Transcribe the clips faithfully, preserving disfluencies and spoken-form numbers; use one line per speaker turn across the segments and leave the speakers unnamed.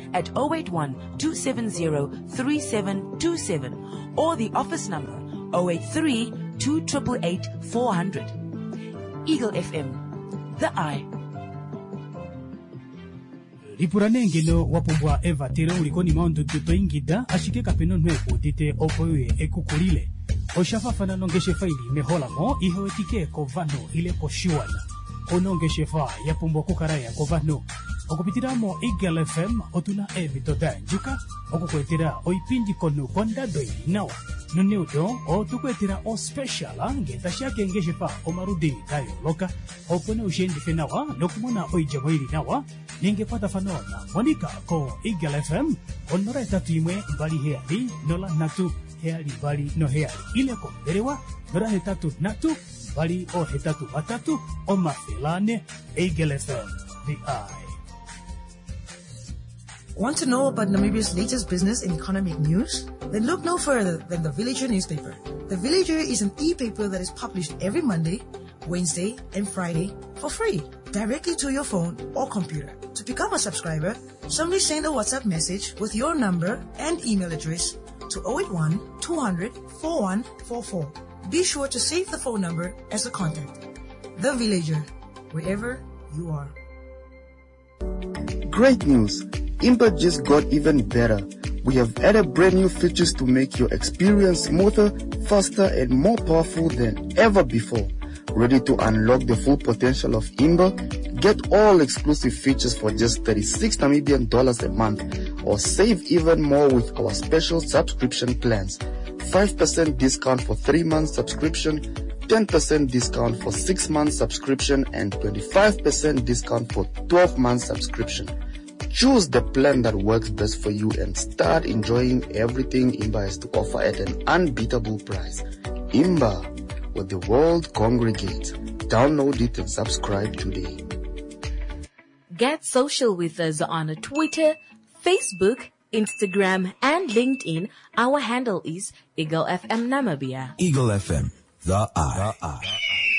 at zero eight one, two seven zero, three seven two seven or the office number zero eight three, two eight eight, four zero zero. Eagle F M, the eye.
Lipuranengelo wapumbwa eva tere ulikoni maundu tuto ingida ashike kapeno nweku tite opoye ekukulile. Oshafafana nongeshe faili mehola mo ihoetike kovano ile koshiwana. Onongeshe fa yapumbwa kukaraya kovano. Okupitiramo Eagle F M otuna evito danjuka. Okukwetera oipindi konu konda doi nawa. Nuneudo o tukwetera o special angeta shake ngeshe fa omarudi dayo loka. Opone ushendi fenawa nokumona oijamoiri nawa. Ningepata fanona Monica ko Eagle F M onora etatu imwe bali heali nola natu heali bali no heali ile ko derewa nora hetatu natu bali o hetatu watatu o mafelane Eagle F M, the eye.
Want to know about Namibia's latest business and economic news? Then look no further than The Villager newspaper. The Villager is an e-paper that is published every Monday, Wednesday, and Friday for free, directly to your phone or computer. To become a subscriber, simply send a WhatsApp message with your number and email address to zero eight one, two hundred, four one four four. Be sure to save the phone number as a contact. The Villager, wherever you are.
Great news! Imba just got even better. We have added brand new features to make your experience smoother, faster, and more powerful than ever before. Ready to unlock the full potential of Imba? Get all exclusive features for just thirty-six Namibian dollars a month, or save even more with our special subscription plans. five percent discount for three months subscription, ten percent discount for six months subscription, and twenty-five percent discount for twelve months subscription. Choose the plan that works best for you and start enjoying everything Imba has to offer at an unbeatable price. Imba, where the world congregates. Download it and subscribe today.
Get social with us on Twitter, Facebook, Instagram, and LinkedIn. Our handle is Eagle F M Namibia.
Eagle F M, the eye. The eye.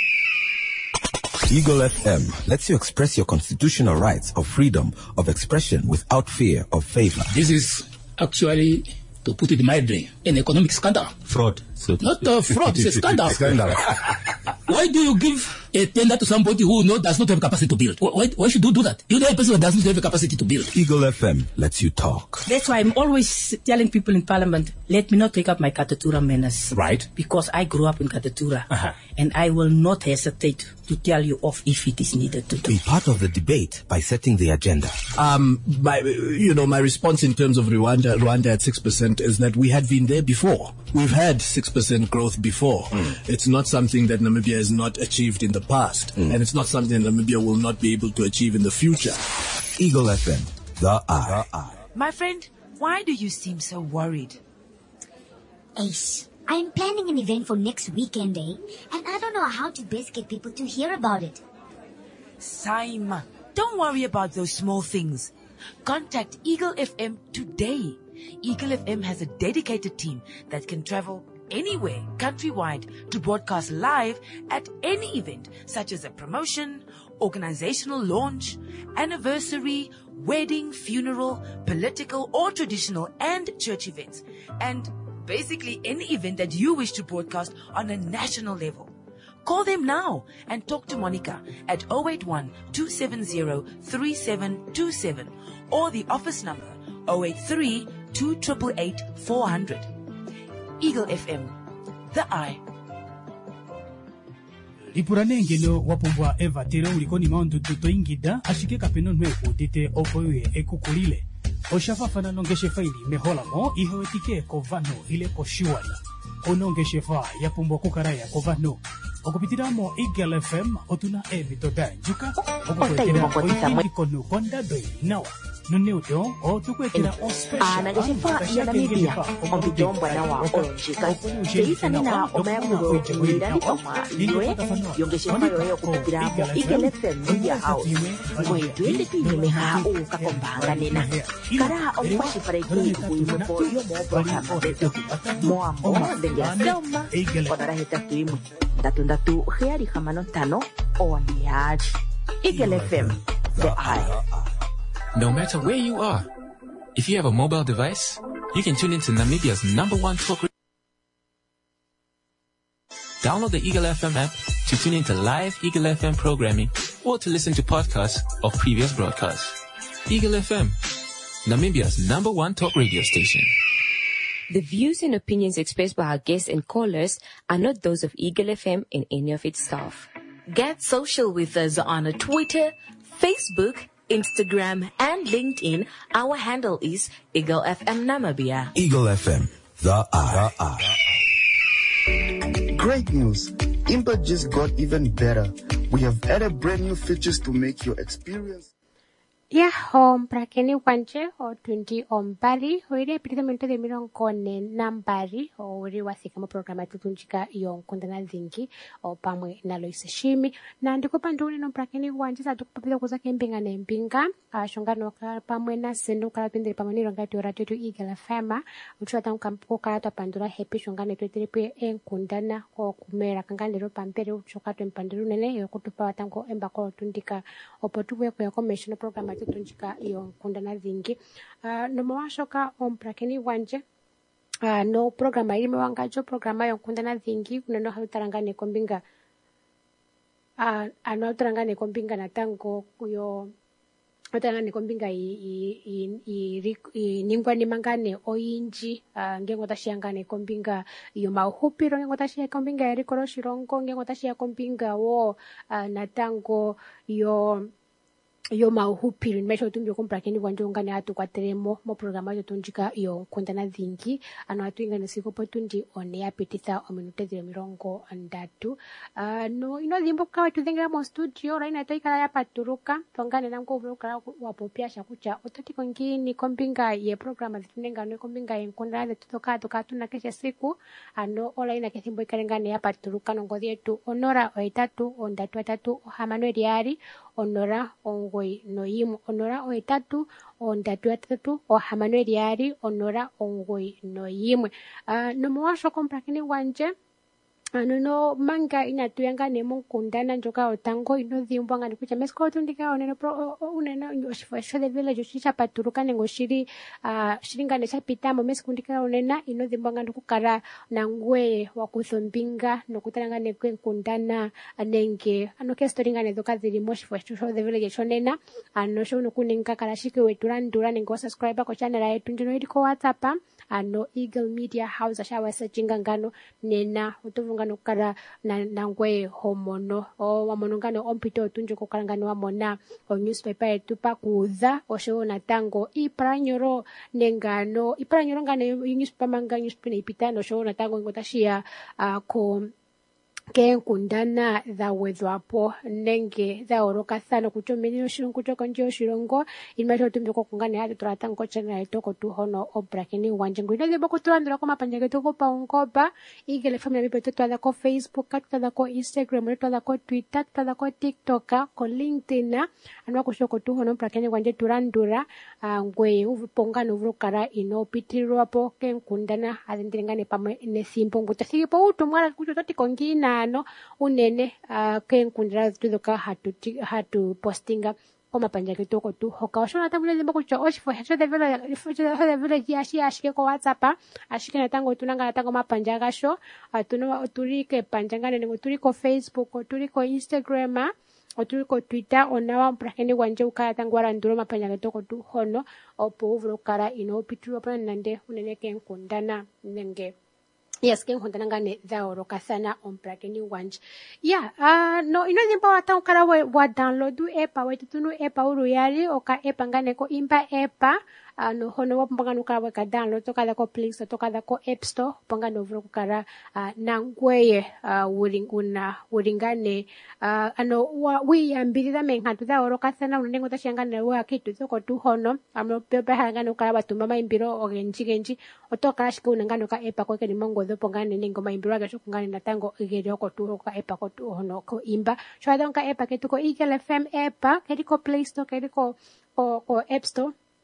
Eagle F M lets you express your constitutional rights of freedom of expression without fear of favor.
This is actually, to put it mildly, an economic scandal.
Fraud. So
Not a fraud, it's a scandal.
Scandal.
Why do you give a tender to somebody who no, does not have capacity to build? Why, why should you do that? You know a person who does not have a capacity to build.
Eagle F M lets you talk.
That's why I'm always telling people in Parliament, let me not take up my Katatura manners.
Right.
Because I grew up in Katatura.
Uh-huh.
And I will not hesitate to tell you off if it is needed to do.
Be part of the debate by setting the agenda.
Um, my, you know, my response in terms of Rwanda, Rwanda at six percent is that we had been there before. We've had six percent growth before. Mm. It's not something that Namibia has not achieved in the past. Mm. And it's not something that Namibia will not be able to achieve in the future.
Eagle F M, the eye. The eye.
My friend, why do you seem so worried?
Ace, I'm planning an event for next weekend, eh? And I don't know how to best get people to hear about it.
Saima, don't worry about those small things. Contact Eagle F M today. Eagle F M has a dedicated team that can travel anywhere countrywide to broadcast live at any event, such as a promotion, organizational launch, anniversary, wedding, funeral, political or traditional and church events, and basically any event that you wish to broadcast on a national level. Call them now and talk to Monica at zero eight one, two seven zero, three seven two seven or the office number zero eight three, two eight eight, four zero zero. Eagle F M, the eye.
Lipuranengelo wapumbwa eva tere ulikoni maundu tuto ingida ashike kapeno nweku tite opoye ekukulile. Oshafafana nongeshe faili mehola mo ihoetike kovano ile koshiwana. Onongeshe fa yapumbwa kukaraya kovano. Okupitiramo Eagle F M otuna evito danjuka. Okukwetera oipindi konu konda doi nawa. Nuneudo o tukwetera o special.
Ana geshefa ya Namibia ombitomba na wa onjika. Seisa nina omayamuro nirani oma liwe yongeshefa yoyo kupitiramo Eagle F M Media House. Mwetwele pinime ha o kakombanga nena. Kara omwashi pareki uimupo yomo programa deto. Moamo dengea selma. Onara heta tuimu. Datu datu heari hamano tano oniaji. Eagle F M, the eye.
No matter where you are, If you have a mobile device, you can tune into Namibia's number one talk radio. Download the Eagle F M app to tune into live Eagle F M programming or to listen to podcasts of previous broadcasts. Eagle F M, Namibia's number one talk radio station.
The views and opinions expressed by our guests and callers are not those of Eagle F M and any of its staff.
Get social with us on Twitter, Facebook, Instagram, and LinkedIn. Our handle is Eagle F M Namibia.
Eagle F M, the I. The I.
Great news! Impact just got even better. We have added brand new features to make your experience.
Ya home prakeni wanje o twenty ombari hoire epitamento de miron kone nambari o uri wasika mo programa tutunjika yon kundana zingi o pamwe na Loise Shimi na ndiko panduni no prakeni wanje sa tukupapita kuza kempinga na mpinga shongano ka pamwe na sendo kala pendere pamwe ni ronga tora tetu Eagle F M ucho ata kampo kala to pandura happy shongano tetu pe enkundana ko kumera kangandero pampere ucho ka tempanduru nene yo kutupa watango emba ko tundika opotuwe ko commission program tutunjika iyo kundana zingi uh, no mwashoka omprakeni wanje uh, no programa ili mwangajo programa yo kundana zingi kuna no hautarangane kombinga uh, ano tarangane kombinga na tango kuyo Otangane kombinga i i i i ningwa ni mangane oinji uh, ngengo tashiangane kombinga iyo mauhupiro ngengo tashia kombinga ya rikoro shirongo ngengo tashia kombinga wo uh, natango yo yo mauhupiri nimesho tumbi kumpra keni wanjonga ni atu kwa teremo mo programa yo tunjika yo kundana zingi ano atu inga nisipo potundi one ya pititha o minute zero mirongo andatu uh, no ino zimbo kawa tuzengira mo studio raina toika ya paturuka tongane na mko vruka wapopia shakucha ototi kongini kombinga ye programa zitunenga no kombinga ye kundana tutoka toka tuna kesha siku ano ola ina kesimbo ikarengane ya paturuka nongo yetu onora oitatu ondatu atatu hamano diari onora ongoi noyimu onora oitatu ondatu atatu o hamano diari onora ongoi noyimu uh, no mwasho kompra kini wanje ano no manga ina tuyanga nemo kundana njoka otango ino dhimbo ngani kucha mesko tundika oneno pro unena shifo de village shisha paturuka nengo shiri uh, shiringa nesha pitamo mesko ndika onena ino dhimbo ngani kukara na ngwe wa kuthombinga no kutaranga ne kundana anenge ano ke storinga ne doka zili moshifo shisho de village shonena ano sho no kuninga kala shike weturandura nengo subscribe ko channel yetu ndino idiko WhatsApp ano Eagle Media House ashawa sechinga ngano nena utuvu ngano kara na nangwe homono o wamono ngano ompito tunjo kokala ngano wamona o newspaper etu pa kuza o show na tango ipranyoro nengano ipranyoro ngano newspaper manga newspaper ipitano show na tango ngotashia uh, ko ke kundana za wedwapo nenge za oroka sana kuchomeni oshirongo kutoka nje oshirongo imacho tumbe ko kungane hadi turata ngochana itoko tu hono obrakeni wanje ngwino lebo kutulandira ko mapanja geto ko paongoba Eagle family mipe tutwala ko Facebook tutwala ko Instagram tutwala ko Twitter tutwala ko TikTok ko LinkedIn anwa kushoko tu hono obrakeni wanje turandura ngwe uvupongana uvukara ino pitirwa po ke kundana adindringane pamwe ne simpo ngutasipo utumwala kutoti kongina no unene uh, kenkundira tudoka hatu hatu postinga koma panja kitoko tu hoka shona tamule limba kucho oshifo hata de vela de vela yashi ashike ko WhatsApp ashike natango tunanga natango mapanja gasho atuno turike panjangane ngo turiko Facebook turiko Instagram oturiko Twitter onawa mprakeni wanje ukaya tangwara nduro mapanja kitoko tu hono opo uvukara ino pitiro pa nande unene kenkundana nenge yes ken hontana ngane za oroka sana omprakeni wanje yeah uh, no ino zimpa wata ukara wa, wa download epa wetu tunu epa uru yari oka epa ngane ko impa epa uh, no hono wapambanga ukara weka download toka da ko Play Store toka da ko App Store panga no vro kukara uh, nangweye uh, wuring una wuringane uh, ano wa wi ambirira menghatu za oroka sana unengo tashangana wa kitu toko tu hono amno pepe hangana ukara batumba maimbiro ogenji genji otoka shike unangano ka epa ko ke mongo dhopo ngane ningo maimbiro ga shukungane natango igeri oko tu ka epa ko tu hono ko imba shwada ka epa ke tu ko Eagle F M epa ke ko Play Store ke ko ko App Store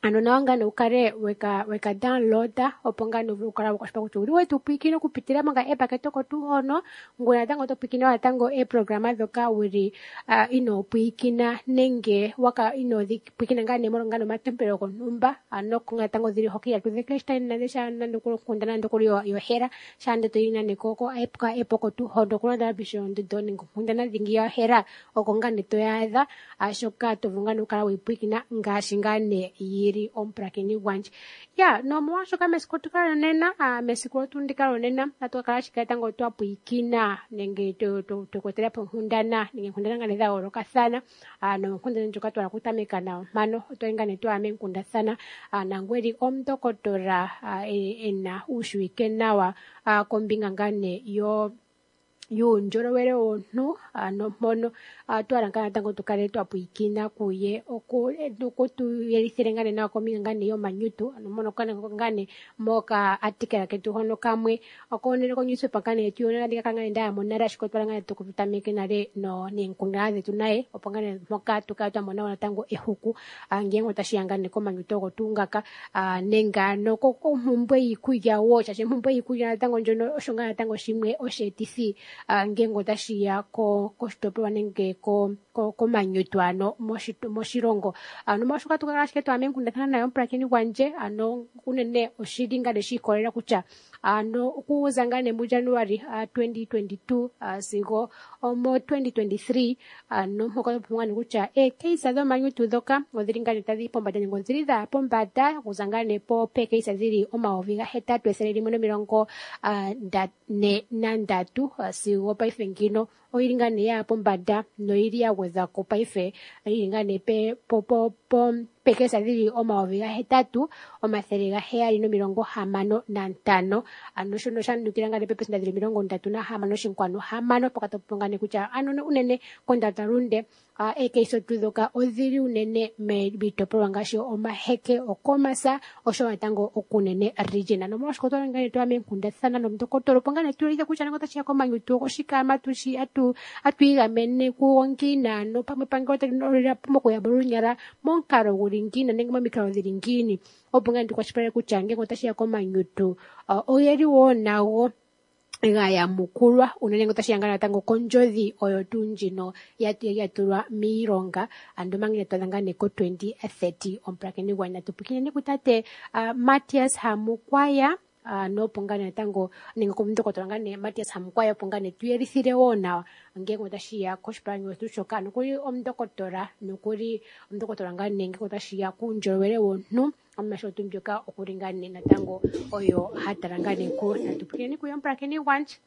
anonawangane ukare weka weka downloada opongane ukara wakashpa kuti uriwe tupikino kupitira manga epa ketoko tu hono ngona tango tupikino atango e programa doka uri uh, ino pikina nenge waka ino dikpikina ngane moro ngano matempero konumba ano kunga tango diri hoki ya tuzeklestein na desha nando kuro kundana ndo kuri yo, yo hera shande to ina nekoko epka epoko tu hono kuna da bishon de doni kundana dingi yo hera okongane to yaadha ashoka to vungano ukara wipikina ngashingane yiri omprakeni wanji ya no mwasho kama sikotu kala nena a mesikotu ndikalo nena atu kala shikata ngo twa puikina nenge to to to kotera pohundana nenge hundana ngane da oroka sana a no kundana njoka to akutameka na mano to ingane to amenkunda sana a nangweri omdokotora ena ushwikenawa kombinga ngane yo yo njoro were onu ano mono atwaranga tango tukare to apuikina kuye oko oko tu yerisirengane na kominga ngane yo manyutu ano mono kana ngane moka atikera ketu hono kamwe akonere ko nyusu pakane tu ona ndika kangane nda monara shikotwala ngane to kuvitamike nare no ninkungaze tunaye opangane moka tukata mona wana tango ehuku angengo tashiyangane ko manyutu go tungaka nenga no ko mumbwe ikuya wocha che mumbwe ikuya tango njono oshonga tango shimwe oshetisi Uh, ngengo tashiya ko ko stopewa nenge ko ko ko manyutwano moshito moshirongo ano mashuka tukashike to amenkunda kana nayo mprakeni kwanje ano kunene oshiringa deshikolera kucha ano kuuzangane mu January uh, twenty twenty-two uh, sigo omo twenty twenty-three ano moko pungani kucha e keisa do manyutu doka odiringane tadi pomba de ngonzirida pomba da kuzangane po pe keisa ziri omaoviga heta twesereri muno mirongo uh, da ne nandatu uh, sigo paife ngino oiringane ya pombada no iria weza ko paife iringane pe popo pom pekesa diri omaoviga hetatu omatheriga heari no mirongo hamano na ntano ano shono shandukirangane pepe ndadiri mirongo ndatu na hamano shinkwano hamano pokatopongane kucha ano unene kondatarunde uh, ekeiso tudoka odhiri unene me bitopolwa ngashi omaheke okomasa osho watango okunene region ano mwashikotora ngane to amenkunda sana no mtokotoro pongane tulide kucha ngo tashia komanyutu oshikama tushi atu atwigamene kuongina no pamwe pangote no pomoko ya burunyara monkaro ngina nengma mikaro ziringini obunga ndi kwashipere kuchange ngotashi yako manyutu uh, oyeri wonawo ngaya mukulwa unene ngotashi yangana tango konjozi oyo tunjino yatu yatulwa mironga andomangine tadangane ko twenty thirty omprakeni wana tupikine nikutate uh, Matias Hamukwaya Uh, no pongane tango ninga kumndoko tongane Matias Hamkwaya pongane tuyerisire wona ngengo tashia koshpanyo tushoka nukuri omdokotora nukuri omdokotora ngane ngengo tashia kunjowere wonu amasho tumjoka okuringane na tango oyo hatarangane ko natupikeni kuyompra keni wanch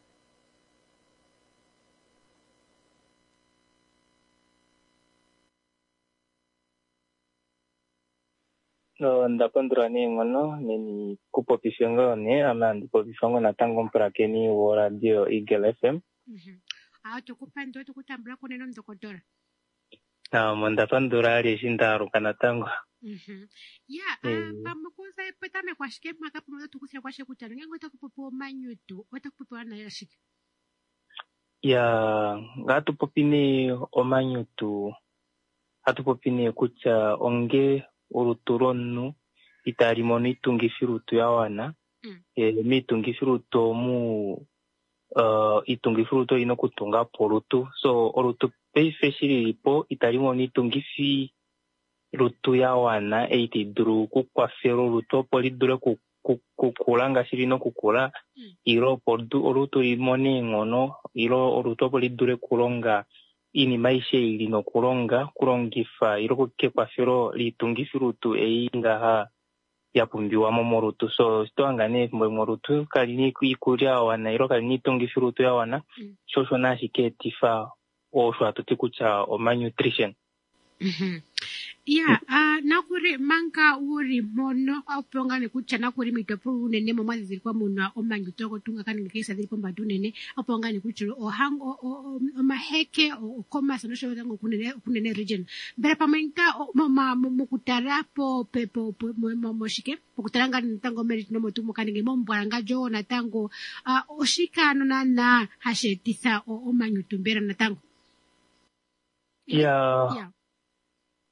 no ndapandurani ngono neni kupopisongo ne ama ndipopisongo na tango mprakeni wo radio Eagle F M
mhm ah tukupando tukutambula kuneno ndokotora
ah mondapandura ali shindaru kana tango
mhm ya ah pamukuza epetame kwashike maka pamoja tukusira kwashe kutano ngengo takupopo manyutu watakupopo na yashike
ya ngatu popini omanyutu atupopini kucha onge uruturonu itari moni tungifirutu ya wana mm. e, mi tungifirutu mu uh, itungifirutu ino kutunga porutu so orutu peife shirilipo itari moni tungifi rutu ya wana eiti duru kukwafero rutu polidure kukulanga shirino kukula mm. iro porutu orutu imoni ngono iro orutu polidure kulonga ini maishe ilino kulonga kulongifa ilo kukekwa fero litungifirutu einga ha yapumbiwa momorutu so stoangane momorutu kalini kuikulia wana ilo kalini tungifirutu ya wana mm. shosho na shiketifa osho atutikucha o malnutrition
mhm ya ah nakuri manga uri mono opongane kucha nakuri mitopo unene mama zilikuwa muna omanyutoko tunga kana ngekesa zilipo mbadunene opongane kuchiro ohango omaheke okomasa nosho tango kunene kunene region bera pamenka mama mukutara po pepo moshike mukutaranga tango merit no motumo kanenge mombwanga jo na tango oshikano na na hashetisa omanyutumbera na tango
ya yeah.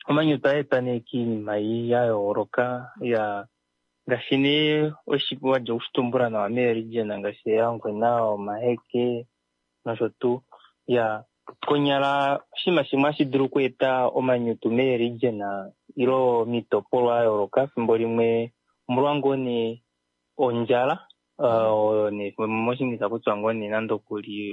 omanyutu aetane kinima ya yooloka ya ngaashi nee oshipu wadja okushitumbula nawa meerigion ngaashi eyangwena omaheke nosho tuu ya konyala oshinima shimwe hashi dulu okweeta omanyutu meerigion ilo miitopolwa ya yooloka thimbo limwe omolwa ngoo nee ondjala uh, moshingisa kuthiwa ngoo nee nando kuli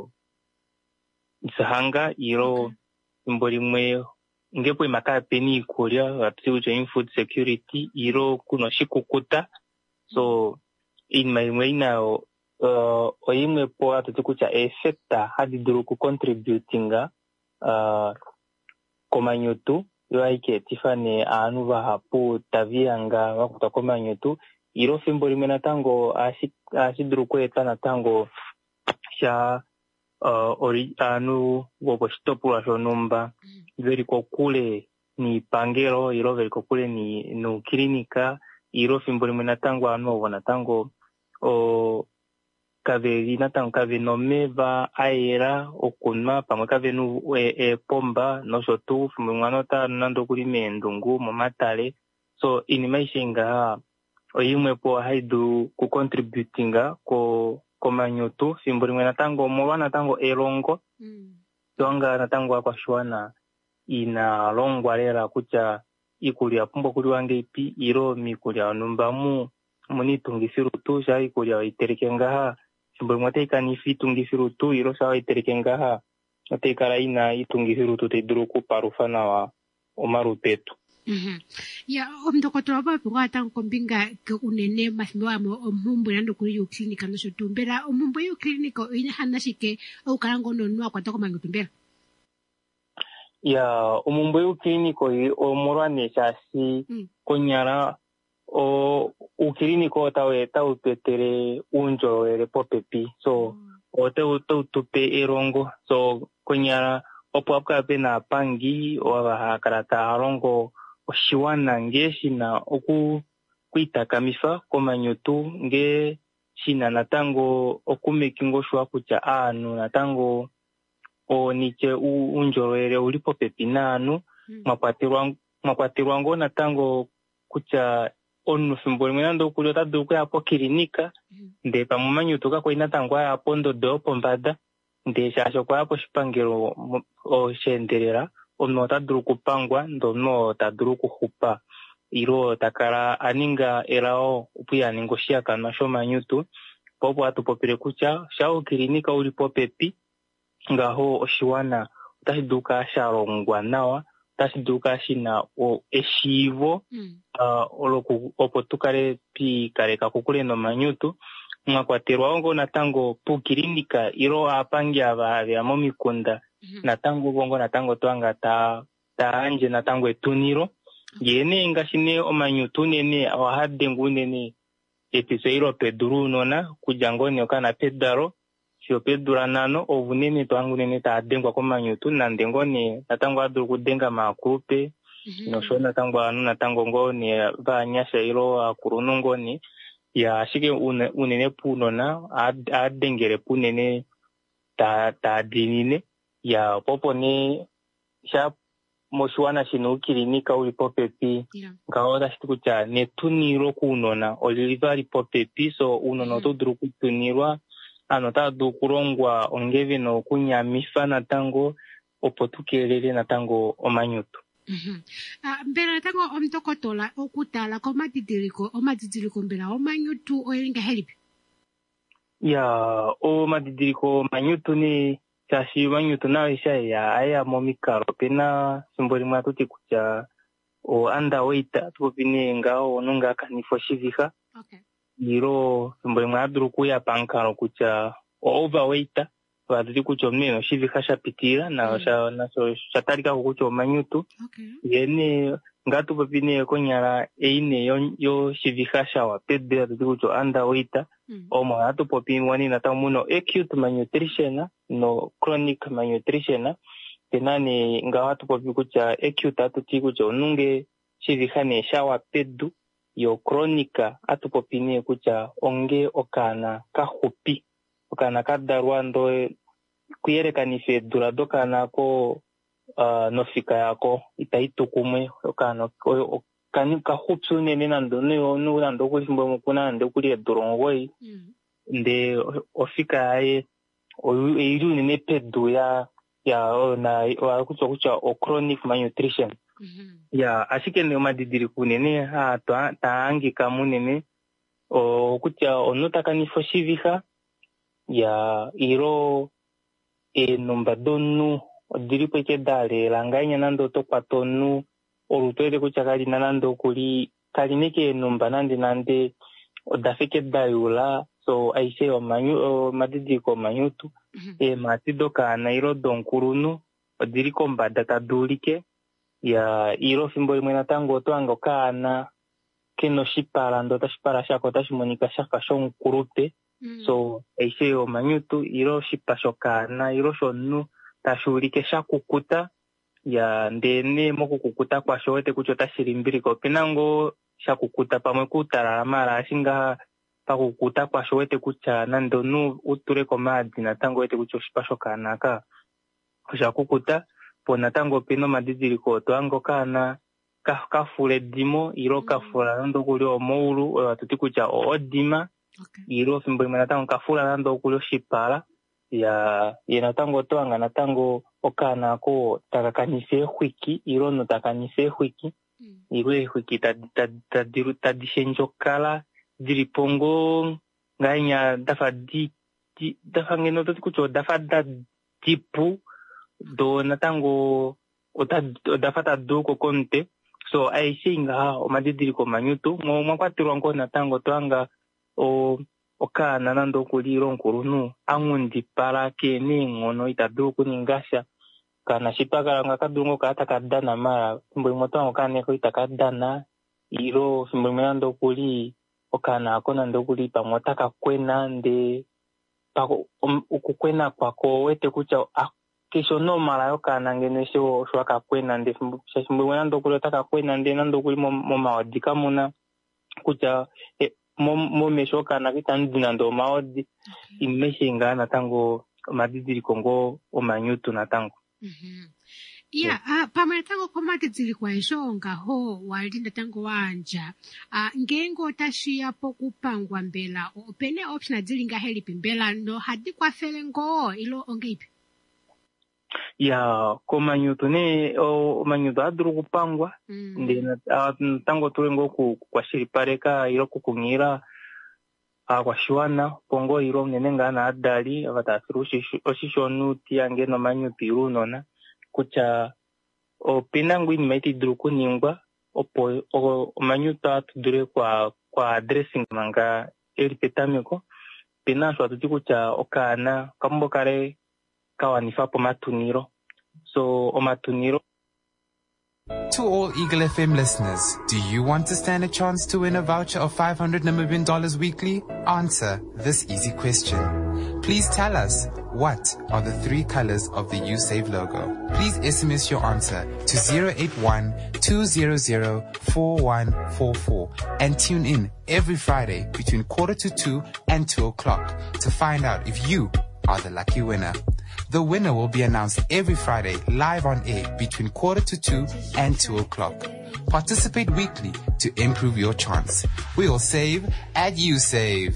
isahanga ilo thimbo limwe nge poima kaapena iikulya hatuti kutya in-food security ilo kuna oshikukuta so iinima yimwe inayo uh, oyimwe po hatuti kutya efecta hadhi dulu ku contributinga uh, komanyutu yo aikeetifa ne aantu vahapu taviyanga vakuta komanyutu ilo thimbo limwe natango ashi dulu kweeta natango sha uh, ori aantu vokoshitopolwa shonumba veli kokule niipangelo ilo veli kokule ni nuuklinika ilo thimbo limwe natango aantu ovo natango o kaveli natango kavena omeva ayela okunwa pamwe kavena epomba nosho tuu thimbo limwe anota nando kuli meendungu momatale so iinima aishe ngaha oyimwe po hayi dulu ku contributinga ko komanyutu thimbo limwe natango omolwa natango elongo mm. tonga natango aakwashigwana inalongwa lela kutya iikulya yapumbwa okuliwa ngeipi ilo miikulya yonumba mu muna iitungithilutu shaa iikulya oyiteleke ngaha thimbo limwe otayi kanifa iitungithilutu ilo shaa oyiteleke ngaha otayi kala ina iitungithilutu tayi dulu okupalufa nawa omalutu etu.
Mhm. Ya omndokotola wapo ngata kombinga unene mathimbo amwe omumbu nando kuli yo klinika nosho tuu mbela omumbu yo klinika ina hanashike okukala ngono nwa kwata komanyutu mbela.
Ya omumbu yo klinika omolwa ne shasi mm. konyala o ukliniko tawe tawupetele uundjolowele popepi so mm. ote utupe elongo so konyala opo apukala pena apangi wabahakala taya longo oshiwana nge shina oku kwiitakamifa komanyutu nge shina natango okumekingo shwa kutya aantu natango onike uundjolowele uli popepi naantu mwakwatelwa mwakwatelwa ngo natango kutya onu thimbo limwe nando okuli otadulu okuya pokilinika nde pamwe omanyutu kakwali natango aya pondondo yopombanda nde shaashi okwaya poshipangelo osheendelela omuntu otadulu okupangwa ndo omuntu otadulu okuhupa ilo takala aninga elawo opo yaninga oshihakanwa shomanyutu popo hatu popile kutya shaa ukilinika uli popepi ngaho oshiwana otashi dulu kala shalongwa nawa otashi dulu kala shina eshiivo mm. uh, opo tukale twiikaleka kokule nomanyutu mwakwatelwa ngo natango pukilinika ilo aapangi ava momikunda mm-hmm. natango bongo natango twanga ta taanje natango etunilo yene ngaashi ne omanyutu nene awahadengu nene episo ilo pedulu nona kudya ngone okana pedalo sho pedula nano ovunene twangu nene taadengwa komanyutu nande ngone natango adulu kudenga maakulupe mm-hmm. nosho natango anu natango ngone vaanyasha ilo akulunu ngone ya ashike unene punona adengele punene ta taadinine ya popo ne sha moshiwana shino ukilinika uli popepi yeah. ngaho tashi kutya netunilo kuunona olili vali popepi so unona mm-hmm. otodulu kutunilwa ano otadulu kulongwa ongeve nokunyamifa natango opo tukelele natango omanyutu.
Mhm. Uh, mbela natango omndokotola okutala komadidiliko omadidiliko mbela omanyutu oyelinga helipi.
Ya omadidiliko omanyutu ni shashi manyutu nayo isha ya aya momikalo pena thimbo limwe atuti kutya o underweight atupine ngaho nunga kanifo shiviha. Okay. Ilo thimbo limwe adulu kuya pankalo kutya o overweight atuti kutya omunene shiviha shapitila na sha naso shatalika kutya omanyutu. Okay. Yene ngatu popine konyala eine yo, yo shiviha shawa pedde atuti kutya underweight mm. omo atu popine wani nata muno acute malnutrition no chronic malnutrition penane ngaho atu popine kutya acute atuti kutya onunge shiviha ne shawa peddu yo kronika atu popine kutya onge okana kahupi okana kadarwa ndo kuyelekanife dula dokana ko uh, nofika yako itaitu kumwe okana kani ka hupsu nene nando no no nando ko simbo mukuna nando kuri edorongoi nde ofika aye o iru nene pedu ya ya na wa kucho kucho o chronic malnutrition ya ashike ne madidiri kunene ha ta taangi kamunene o kucha onotaka ni foshiviha ya iro e nomba donu odiri peke dale langanya nando to patonu orutere kucha kali nando kuli kali neke nomba nande nande odafeke dayula so aise o manyu o madidi ko manyutu e matido kana iro donkurunu odiri ko mbada tadulike ya iro fimbo limwena tango to ango kana keno shipara ndo tashipara shako tashimonika shaka shonkurute so aise o manyutu iro shipa shokana iro shonu tashurike shakukuta ya ndene moko kukuta kwa shote kucho tashirimbiri ko pinango shakukuta pamwe kutara mara ashinga pakukuta kwa shote kucha nando nu uture ko madi na tango ete kucho shipa shokana ka shakukuta pona tango pino madidiri ko to ango kana ka kafule dimo iro kafula nando kuli o moulu watuti kucha o odima okay. Iro fimbo imana tango kafula nando kuli shipala ya yena tango to anga na tango okana ko takakanise hwiki iro no takanise hwiki mm. Iro hwiki ta ta ta diru ta dishenjo kala diripongo nganya dafa di, di dafa ngeno to kucho dafa da tipu do na tango ota dafa ta do ko konte so ai singa o madidiri ko manyutu mo mwakwatiro ngo na tango to anga o okana nando kuliro nkurunu angundi para kene ngono itado kuningasha kana shipagala ngakadungo kata kadana mara mbo moto kane ko itakadana iro simbo nando kuli okana akona ndo kuli pamotaka kwena nde pako um, ukukwena kwako wete kucha kisho no mara yokana ngene sho shwaka kwena nde simbo nando kuli taka kwena nde nando kuli mo mawadika muna kucha eh, mo mo meshoka na kitandi nando maodi okay. Imeshinga na tango madidiri kongo o manyutu na tango
mhm yeah, yeah. Uh, pamela tango ko madidiri kwa ishonga ho walinda tango wanja uh, ngengo tashia pokupangwa mbela opene option adilinga help mbela no hadi kwa felengo ilo ongeipi
ya ko manyutu ne o manyutu aduru kupangwa mm. Ndi uh, tango tulengo ku kwa shiripareka iro kukungira uh, kwa shwana pongo iro nenenga na adali avatafirushi oshishonu tiange no manyutu irunona kucha o pinangu imeti druku ningwa opo o manyutu atudure kwa kwa dressing manga elipetamiko pinasho atuti kucha okana kambo kare kawanifapo matuniro so o matuniro.
To all Eagle F M listeners, do you want to stand a chance to win a voucher of five hundred Namibian dollars weekly? Answer this easy question. Please tell us, what are the three colors of the YouSave logo? Please S M S your answer to zero eight one, two zero zero, four one four four and tune in every Friday between quarter to two and two o'clock to find out if you are the lucky winner. The winner will be announced every Friday live on air between quarter to two and two o'clock. Participate weekly to improve your chance. We'll save at YouSave.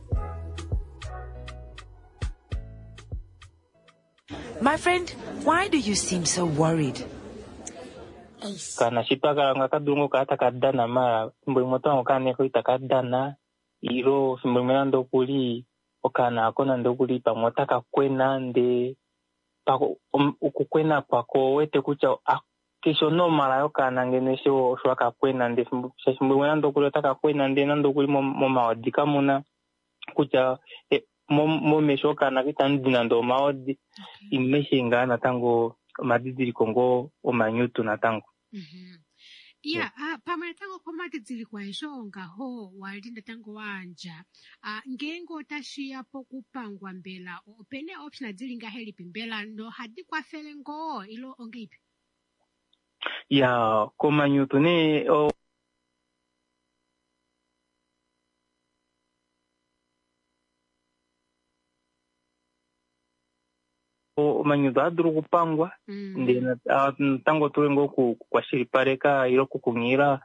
My friend, why do you seem so worried?
Kana shipagala ngakadungo kata kadana mara mbo moto kane ko itakadana iro simbo menando kuli okana akona ndo kuli pamotaka kwena nde pako um, ukukwena kwako wete kucha kisho no mara yokana ngene sho shwaka kwena nde simbo menando kuli taka kwena nde nando kuli mo, mo mawadika muna kucha eh, mo mo meshoka na kitandi nando maodi okay. Imeshinga na tango madidiri kongo o manyutu na tango
mhm yeah, yeah. Uh, pamela tango ko madidiri kwa ishonga ho walinda tango wanja uh, ngengo tashia pokupangwa mbela opene option adilinga help mbela no hadi kwa felengo ilo ongeipi
ya yeah, ko manyutu ne o omanyuto aduru kupangwa ndi tango tulengo kukwashilipareka ilo kukungira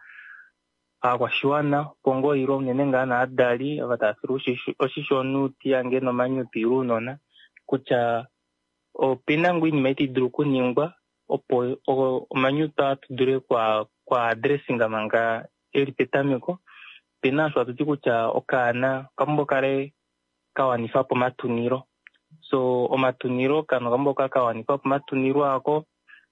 akwashiwana pongo ilo mnenenga na adali avatasiru oshishonu tiyange no manyuto irunona kucha opina ngwini maiti duru kuningwa opo omanyuto atudure kwa kwa addressinga manga eli petamiko pina shwa tuti kucha okana kambo kare kawanifa po matuniro so omatuniro kano kambo kawanifa po matuniro ako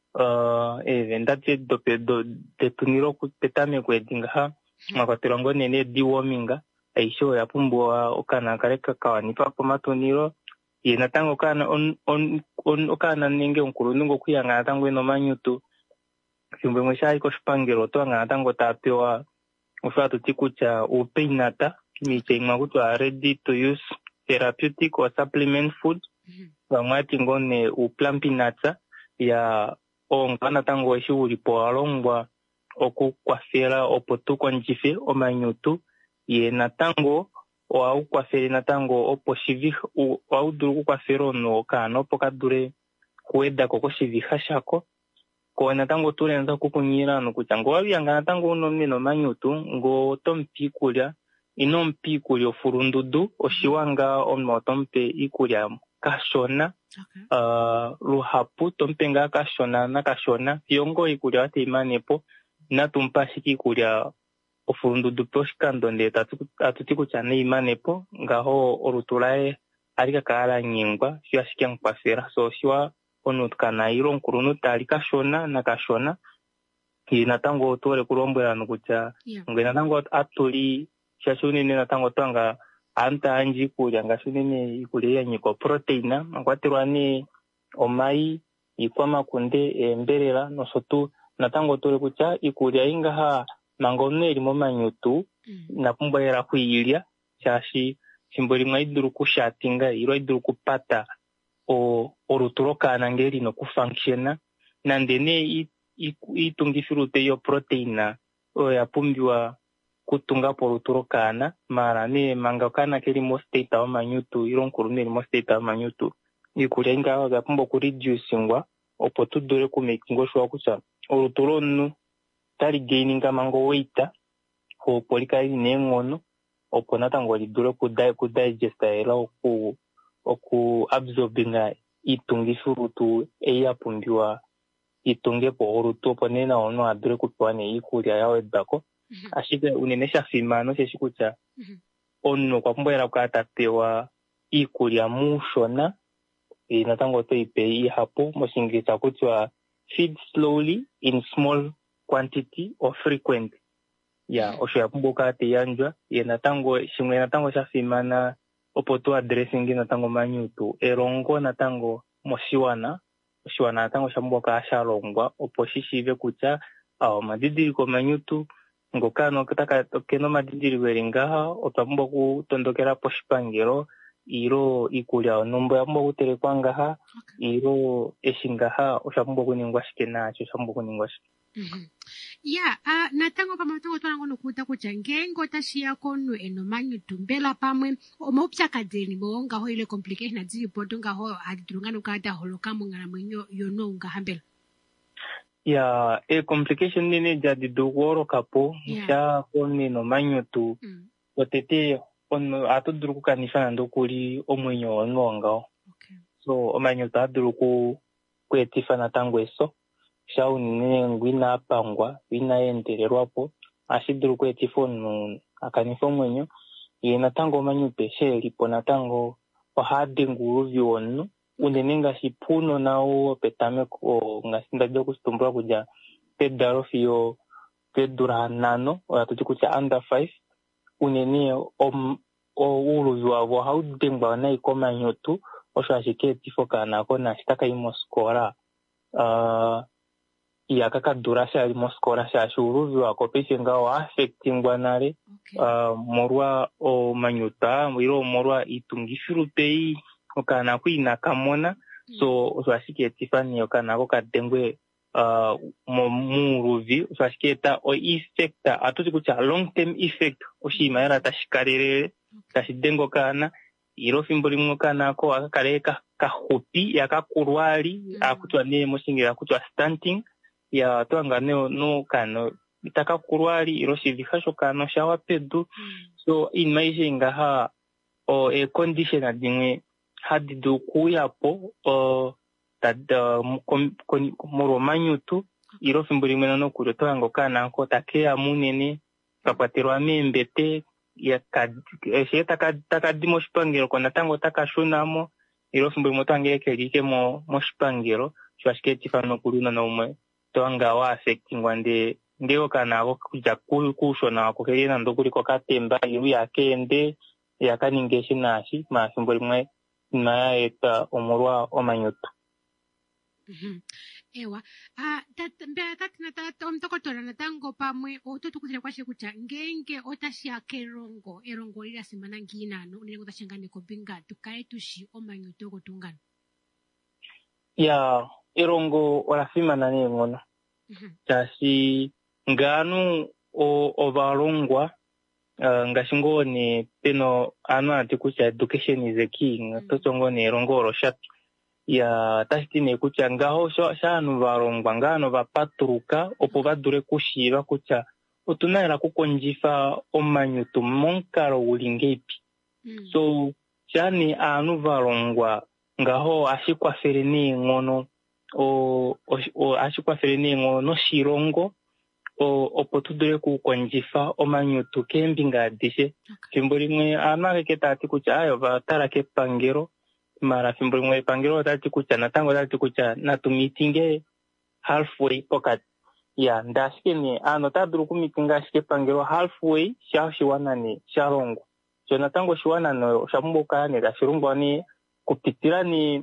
uh even that it do do de tuniro ku petamiko edinga ha makatirongo nene deworminga aisho ya pumbwa okana kare kawanifa po matuniro yena tango kana on on on okana ninge onkulungo kuyanga tango no manyutu simbe mwesha ko spangero to nga tango tapewa ufatu tikucha upeinata miche ngakutwa ready to use therapeutic or supplement food bamwati ngone uplampinata ya ongana tango ishi ulipo alongwa okukwafera opotuko njife omanyutu yena tango au kwafere na tango opo shivi au duru kwafero no kano pokadure kueda koko shivi hashako ko na tango tulenza kukunyira no kuchango wabyanga na tango uno mino manyutu ngo tompi kulya ino mpi kulyo furundudu oshiwanga omno tompe ikulya kashona okay. uh, luhapu tompenga kashona na kashona yongo ikulya ate imanepo na tumpashiki kulya ofurundudu poshikando nde atutiku chane imanepo ngaho orutulae alika kala nyingwa shwa shikia mpafera so shwa onu kana iro nkurunu tali kashona na kashona ina tango tore kurombera nukucha yeah. ngena tango atuli shashuni nena tango twanga anta anji kulya ngashuni ikulya nyiko proteina ngwatirwani omai ikwama kunde emberera nosotu na tango tore kucha ikulya ingaha mangone limo manyutu mm. na pumba era kuilia chashi simboli maiduru kushatinga iro iduru kupata o oruturoka nangeri no kufunctiona nandene itungifirute yo proteina o yapumbiwa kutunga poruturokana mara ne mangakana keli mo state wa manyutu iro nkurune mo state wa manyutu ikulya inga yapumba ku reducingwa opo tudure ku makingo shwa kucha oruturonu tali gaining mango waita ho polika ine ngono opo natango lidure ku dai ku digest era ku oku absorbinga itungifurutu eya pumbiwa itunge po orutu opo nena ono adure kupwane ikulya yawe dako mm-hmm. ashike unenesha fimano sheshikucha mm-hmm. ono kwa pumbo era katatewa ikulya mushona e natango to ipe ihapo mosingisa kutwa feed slowly in small quantity or frequent ya yeah, osho yapumboka te yanjwa ye natango shimwe natango shafimana opotu addressing natango manyutu erongo natango moshiwana moshiwana natango shamboka ashalongwa opo shishive kucha au madidiri ko manyutu ngokano kataka keno madidiri welingaha opambo kutondokera poshipangero iro ikulya onombo yambo kutelekwa ngaha okay. iro eshingaha oshambo kuningwa shikenacho shambo kuningwa shike
mm-hmm. Yeah, uh, natango pama tango twana ngono kuta kucha ngengo tashia konu eno manyutu mbela pamwe omopya kadeni bonga ho ile complication na zili potonga ho adurungano kata holokamu ngana mwenyo yono nga hambela.
Yeah, e complication nene jadi dogoro kapo yeah. sha konu eno manyutu mm. otete ono atuduruku kanifana ndokuli omwenyo ononga. Okay. So omanyutu aduruku kwetifana tango eso. Shau nene ngwina apangwa, wina endererwapo, ashiduru kwe tifonu akanifo mwenyo, ye natango manyupe sheli po natango wahade nguruvi wonu, unenenga shipuno nao petame ko ngasinda joku stumbua kuja pedaro fiyo pedura nano, watuti kucha under five, unene o, o uruvi wawo haude ngwa wana iko manyutu, osho ashike tifo kanako na shitaka imo skora, uh, iya kaka durasha moskora sha shuruvi wako peshenga wa affectingwa nare okay. uh, morwa o manyuta mwiro morwa itungifirupei okana kuina kamona mm. so oswashike tifani okana ko kadengwe uh, muruvi oswashike ta o effecta atuti kucha long term effect oshima era tashikarere okay. tashidengo kana iro fimbo limwe kanako akakaleka kahupi yakakurwali mm. akutwa ne mushingira akutwa stunting ya twanga ne no kano itakakurwali iro shivihasho kano shawa pedu mm. so imagine ha o e condition adimwe hadidu kuyapo o tada muromanyutu iro fimbo limwe no kuro twanga kanako takea munene kapatiro membete ya kad e takad takadimo shipangiro kona tango takashunamo iro fimbo limwe twangeke like mo mo shipangiro shwashike tifano kuluna no umwe twanga wa affecting wande ndio kana abo kuja kushona ko kena ndokuri ko katemba iru yakende yakaningeshi nashi ma fimbo limwe na eta omurwa omanyuto.
Mhm. Ewa, ah tat mbera tat na tat omtokotora na tango pamwe ototukuzira kwashe kucha ngenge otashia kerongo erongo lila semana nginano unile kutashangane ko binga tukae tushi omanyuto ko tungana.
Ya erongo orafima nane ngono. Mhm. Tashi nganu o ovalongwa uh, ngashingone peno ano atikucha education is a king mm. tochongone erongo oroshapi. Ya tashitine kucha ngaho shanu varongwa ngano vapatruka opo vadure kushiva kucha utunaira kukonjifa omanyutu monkaro ulingepi mm. so shani anu varongwa ngaho ashikwafere ni ngono o, o, o ashikwafere ni ngono shirongo o opo tudure kukonjifa omanyutu kembinga dishe fimbo limwe anu keta ati kucha ayo vatara kepangero mara fimbo limwe pangiro tati kucha natango tati kucha natumitinge halfway pokat ya ndashike ni ano taduru kumitinga shike pangiro halfway sha shiwana ni sharongo so natango shiwana no shamboka ni gashirungo ni kupitira ni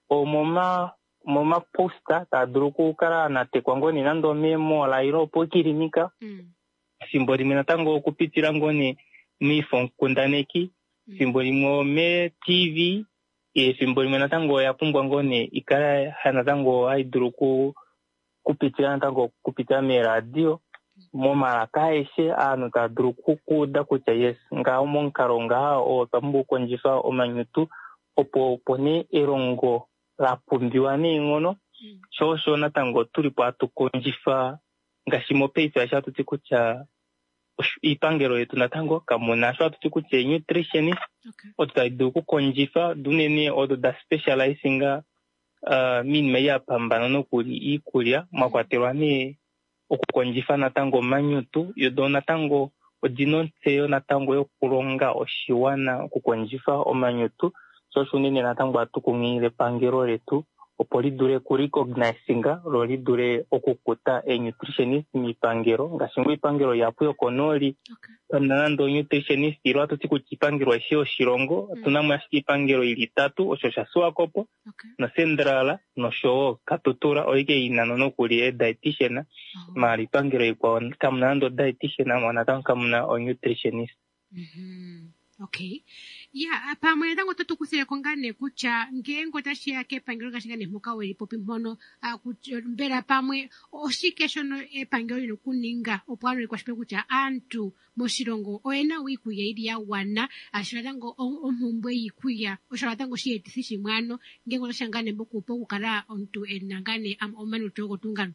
omoma moma posta taduru kukara na tekwango ni nando memo la iro pokirinika mm. fimbo limwe natango kupitira ngoni ni fonkundaneki mm. fimbo limwe me T V e fimbo limwe natango yapumbwa ngone ikara hanatango aiduruku kupitira natango kupitira me radio moma kaeshe ano taduruku kuda kucha yes nga omonkaronga o tambu konjifa omanyutu opo pone erongo lapumbiwa ni ngono mm. shosho natango tulipo atukonjifa ngashimo peito asha tutikucha ipangero yetu natango kamuna shwa tutikuche nutritionist okay. Otaidu kukonjifa dunene odo da specializinga uh, min meya pambano no kuli ikulia makwaterwa ni okukonjifa natango manyutu yodo natango odinonseyo natango yo kulonga oshiwana kukonjifa omanyutu so shunene natango atukungire pangero letu opolidure kurecognizinga lolidure okukuta e nutritionist mipangero ngashingo ipangero yapuyo konoli okay. Nando nutritionist iro atuti kuchipangiro esho shirongo mm. Tunamu yashiki ipangero ili tatu osho shasua kopo okay. Na centrala no show katutura oike inano no kuli e dietitian oh. Ma ipangero ikwa kamnando dietitian mwanatanga kamna o nutritionist.
Mhm. Okay. Ya, pamwe tango tutukusire kongane kucha ngengo tashi yake pangiro kashingane mukawe lipopi mhono mbera pamwe oshikeshono e pangiro ino kuninga opwano kwa shipe kucha antu moshirongo oena wikuya ili ya wana ashiratango omumbwe yikuya oshiratango shietisi mwano ngengo tashangane mboku upo kukara ontu enangane am omanu togo tungano.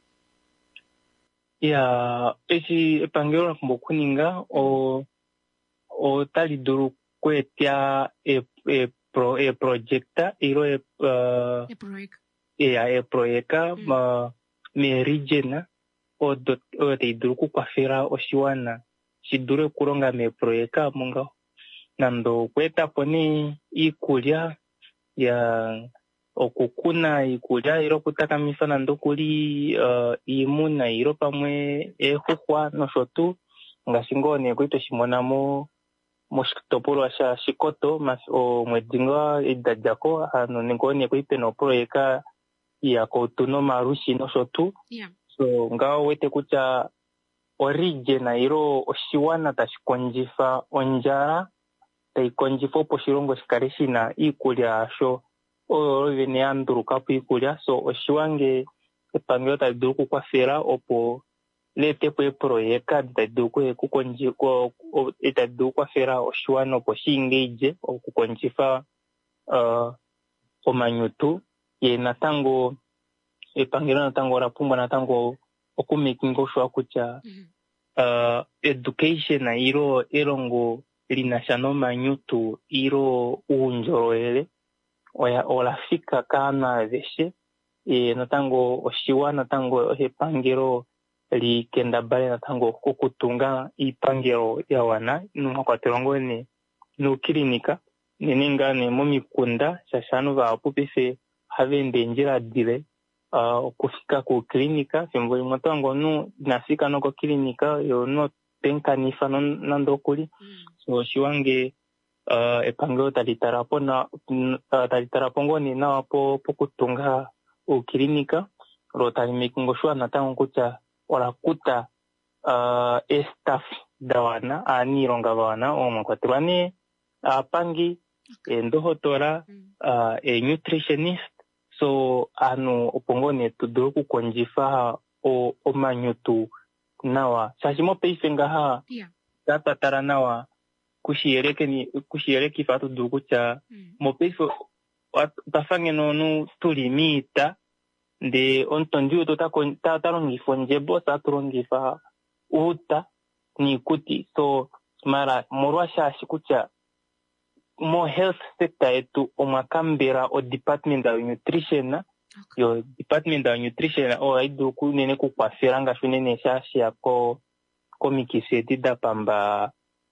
Ya, eshi pangiro kumbo kuninga o o taliduru kwetia e e pro e projecta iro e uh,
e proyeka
e e proyeka mm. ma me regiona o dot o te iduru ku kwafera oshiwana shidure kuronga me proyeka munga nando kweta poni ikulia ya okukuna ikulia iro kutaka mifana ndokuli uh, imuna iro pamwe e huhwa no shotu ngashingone kwito shimonamo moshitopolo asha shikoto mas o mwedinga idajako hano ningone kuipe no proyeka ya autonoma rushi no shotu
yeah.
So ngao wete kucha origina iro oshiwana tashikonjifa onjara taikonjifa opo shirongo shikarishina ikulia asho o vene anduru kapu ikulia so oshiwange epangyo taiduku kwa fera opo le tepo e proyeka ditaduko e kukonji ko itaduko fera oshwano po shingeje o kukonjifa uh, omanyutu ye natango e pangiro natango rapumba natango okumakingo shwa kucha uh, education na iro erongo linashano manyutu iro unjoroele oya olafika kana veshe e natango oshiwa natango he pangiro li kenda bale natango kukutunga ipangiro ya wana numa kwa terongo ne no klinika neninga ne momikunda shashanu va pupife havende njira dire uh, kufika ku klinika fimbo motango nu nafika no ko klinika yo no tenka nifa no nandokuli mm. So shiwange uh, epangiro talitarapo na uh, talitarapo ngoni na wapo pokutunga u klinika ro talimekingo shwa natango kucha orakuta uh, e-staff dawana ani ronga wana oma kwa tuwane uh, pangi okay. E ndohotora uh, e nutritionist so anu opongone tudoku konjifa o omanyutu nawa sashimo peifenga ha yeah. Tata tara nawa kushiereke ni kushiereki fatu duku cha mm. Mopeifo tafange no nu tulimita de ontondiu tota kon ta tarongi fonjebo sa tarongi fa uta ni kuti so mara morwasha shikucha mo health sector etu omakambera o department of nutrition na okay. Yo department of nutrition o aidu ku nene ku kwaferanga shunene shashi yako komikiseti da pamba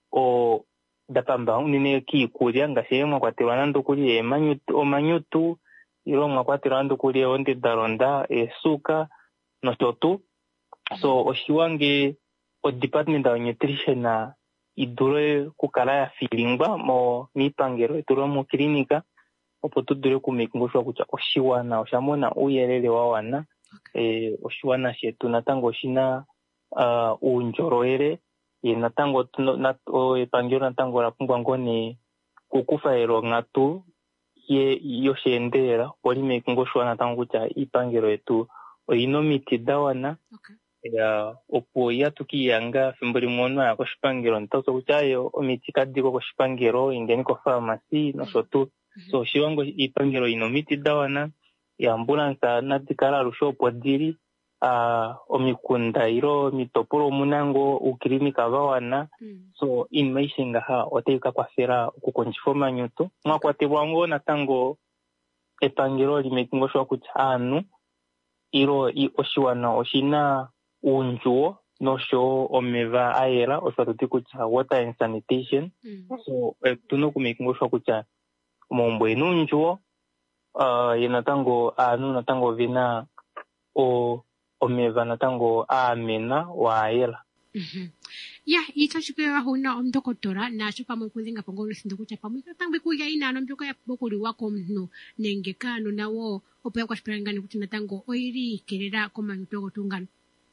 o da pamba nene ki kuryanga shemo kwatirana ndokuri emanyutu omanyutu iro mwakwatirandu kuli onde daronda e suka no totu so oshiwange o department of nutrition na idure kukala ya filingba mo mipangero ituro mu klinika opotu dure kumikunguswa kucha oshiwana oshamona uyelele wa wana okay. E oshiwana shetu natango shina uh, unjoroere ye natango na o epangero natango rapungwa ngoni kukufa ero ngatu ye yoshendera polime kungoshwa natango kucha ipangero etu oinomiti dawana okay. Ya opo yatuki yanga fimbuli mwono ya koshipangero ntoso kuchayo omiti kadiko koshipangero ingeni ko pharmacy no shotu mm-hmm. So shiwango ipangero inomiti dawana ya ambulance na dikara rusho podiri uh, omikunda iro mitopuro munango uklinika bawana mm. So in maishinga ha oteika kwa fera kukonjifoma nyuto mwakwate bwango natango epangero limekingo shwa kuchanu iro i oshiwana oshina unjuo no show omeva aera osatuti kucha water and sanitation mm. So eh, tuno kumekingo shwa kucha mombo enunjuo uh, yenatango anu natango vina o omeva natango amena wa aera
mhm ya ito chikwe huna omdokotora na chupa mkuzinga pongo lusindo kucha pamoja tangbe kuya ina no mbyuka ya bokuli wako mno nengekano nawo opeya kwa shipirangani kuti natango oiri kerera koma mtogo tungano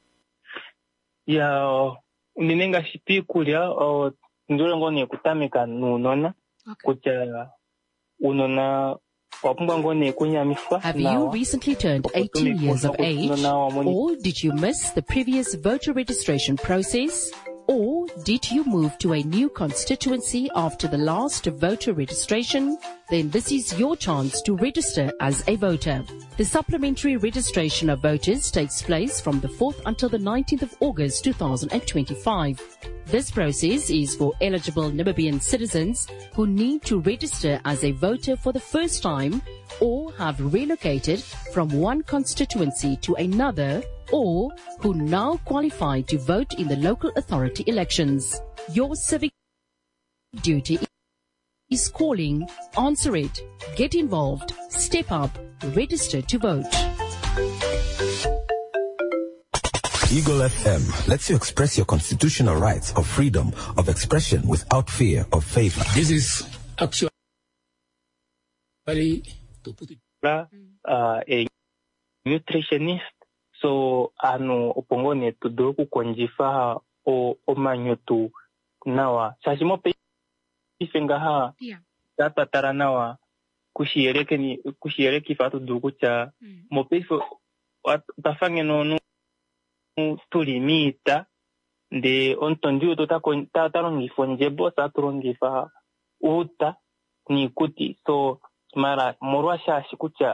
ya uninenga shipi kulia o ndure ngone kutamika nunona okay. Kucha unona
Have you recently turned eighteen years of age? Or did you miss the previous voter registration process? Or did you move to a new constituency after the last voter registration? Then this is your chance to register as a voter. The supplementary registration of voters takes place from the fourth until the nineteenth of August two thousand twenty-five. This process is for eligible Namibian citizens who need to register as a voter for the first time or have relocated from one constituency to another or who now qualify to vote in the local authority elections. Your civic duty is calling. Answer it. Get involved. Step up. Register to vote.
Eagle F M lets you express your constitutional rights of freedom of expression without fear of favor.
This is actually to put it
uh, a nutritionist. So anu opongone tudoku konjifa o omanyutu nawa sashimo pe ifenga ha yeah. Tata tara nawa kushiereke ni kushiereki fatu duku cha mm. Mopefo tafange no tulimita de ontondio tota talongifa njebo sa tulongifa uta ni kuti so mara morwa shashi kucha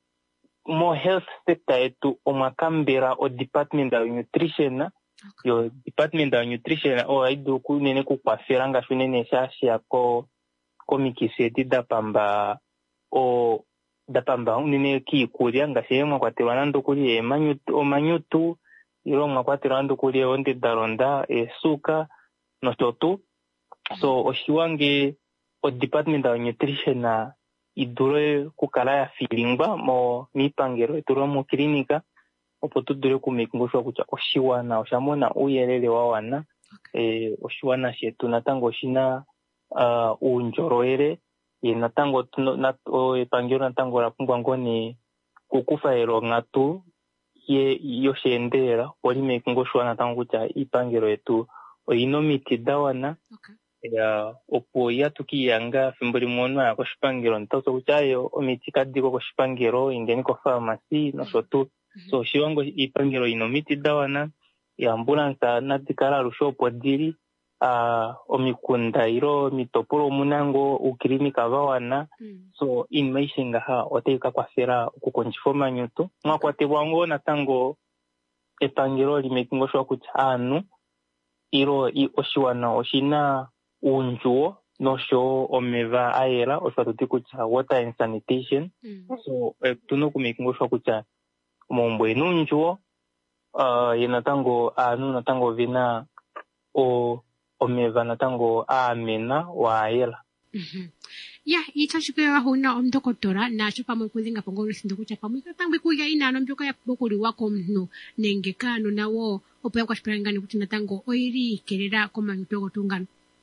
mo health sector yetu omakambera o department of nutrition okay. Yo department of nutrition o aido kunene kukwafera nga shunene shashi yako komikisi eti dapamba o dapamba unene ki kulia nga shemwa kwatirwa nando kuli emanyutu omanyutu ilo mwa kwatirwa nando kuli onde daronda esuka no sotu so oshiwange o department of nutrition na idure kukala ya filingba mo mipangero idure mu klinika opo tudure kumikumbusha kucha oshiwana oshamona uyelele wa wana okay. E, oshiwana shetu natango shina uh, unjoroere ye natango na epangero natango la pungwa ngoni kukufa ero ngatu ye yoshendera wali mekumbusha natango kucha ipangero yetu oinomiti dawana okay. Ya opo yatukiyanga fimbuli mwono ya koshipangiro ntoso kuchayo omitika diko koshipangiro ingeni ko pharmacy no sotu mm-hmm. So shiwango ipangiro inomiti dawana ya ambulance na dikala rushopo diri uh, omikunda iro mitopolo munango uklinika bawana mm. So inmaishinga ha oteka kwafera kukonjifoma nyuto mwakwate bwango natango epangiro limekingoshwa kucha anu iro i oshiwana oshina unjuo nosho omeva aera oswatuti kucha water and sanitation mm. So eh, tuno kumikingoshwa kucha mombo enunjuo uh, yenatango anu natango vina o omeva natango amena wa aera
mhm ya ichashikira huna omdokotora nacho pamwe kuzinga pongolo sindo kucha pamwe katangwe kuya inano mbyoka ya bokuli wako mno nengekano nawo opo yakwa shipirangani kuti natango oiri kerera komanyuto tungano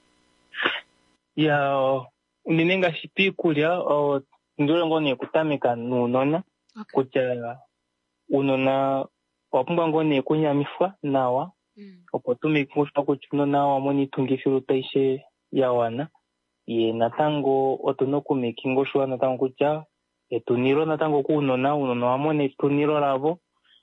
ya uninenga shipi kulia o ndure ngone kutamika nunona okay. Kucha unona wapumba ngone kunya mifwa nawa mm. Opo tumikushwa kuchuno nawa moni tungifiru taishe ya wana ye natango otonoku mekingoshwa natango kucha etuniro natango kunona unona wamone tuniro lavo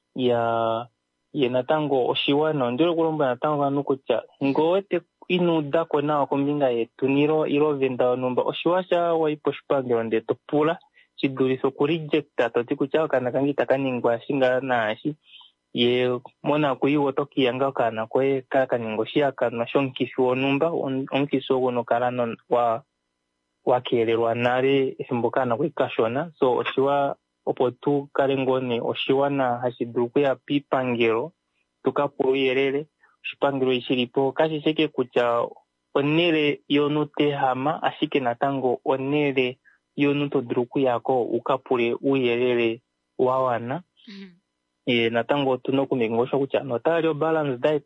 ya ye natango oshiwana ndure kulomba natango kanu kucha ngoete inu dako nawa kombinga yetu niro iro venda numba oshiwasha waipo shipangiro nde topula chiduliso ku rejecta toti kucha kana kangita kaningwa shinga nashi ye mona kuiwo toki yanga kana kwe kaka ningoshia kana shonkisho numba on, onkiso gono kalano wa wakelelwa nare simbokana kwikashona so oshiwa opotu kalengone oshiwana hashiduku ya pipangiro tukapuyelele shipangiro ishilipo kashi sheke kucha onele yonute hama ashike natango onele yonuto druku yako ukapule uyelele wawana mm-hmm. E natango tuno kumengosha kucha notario balance diet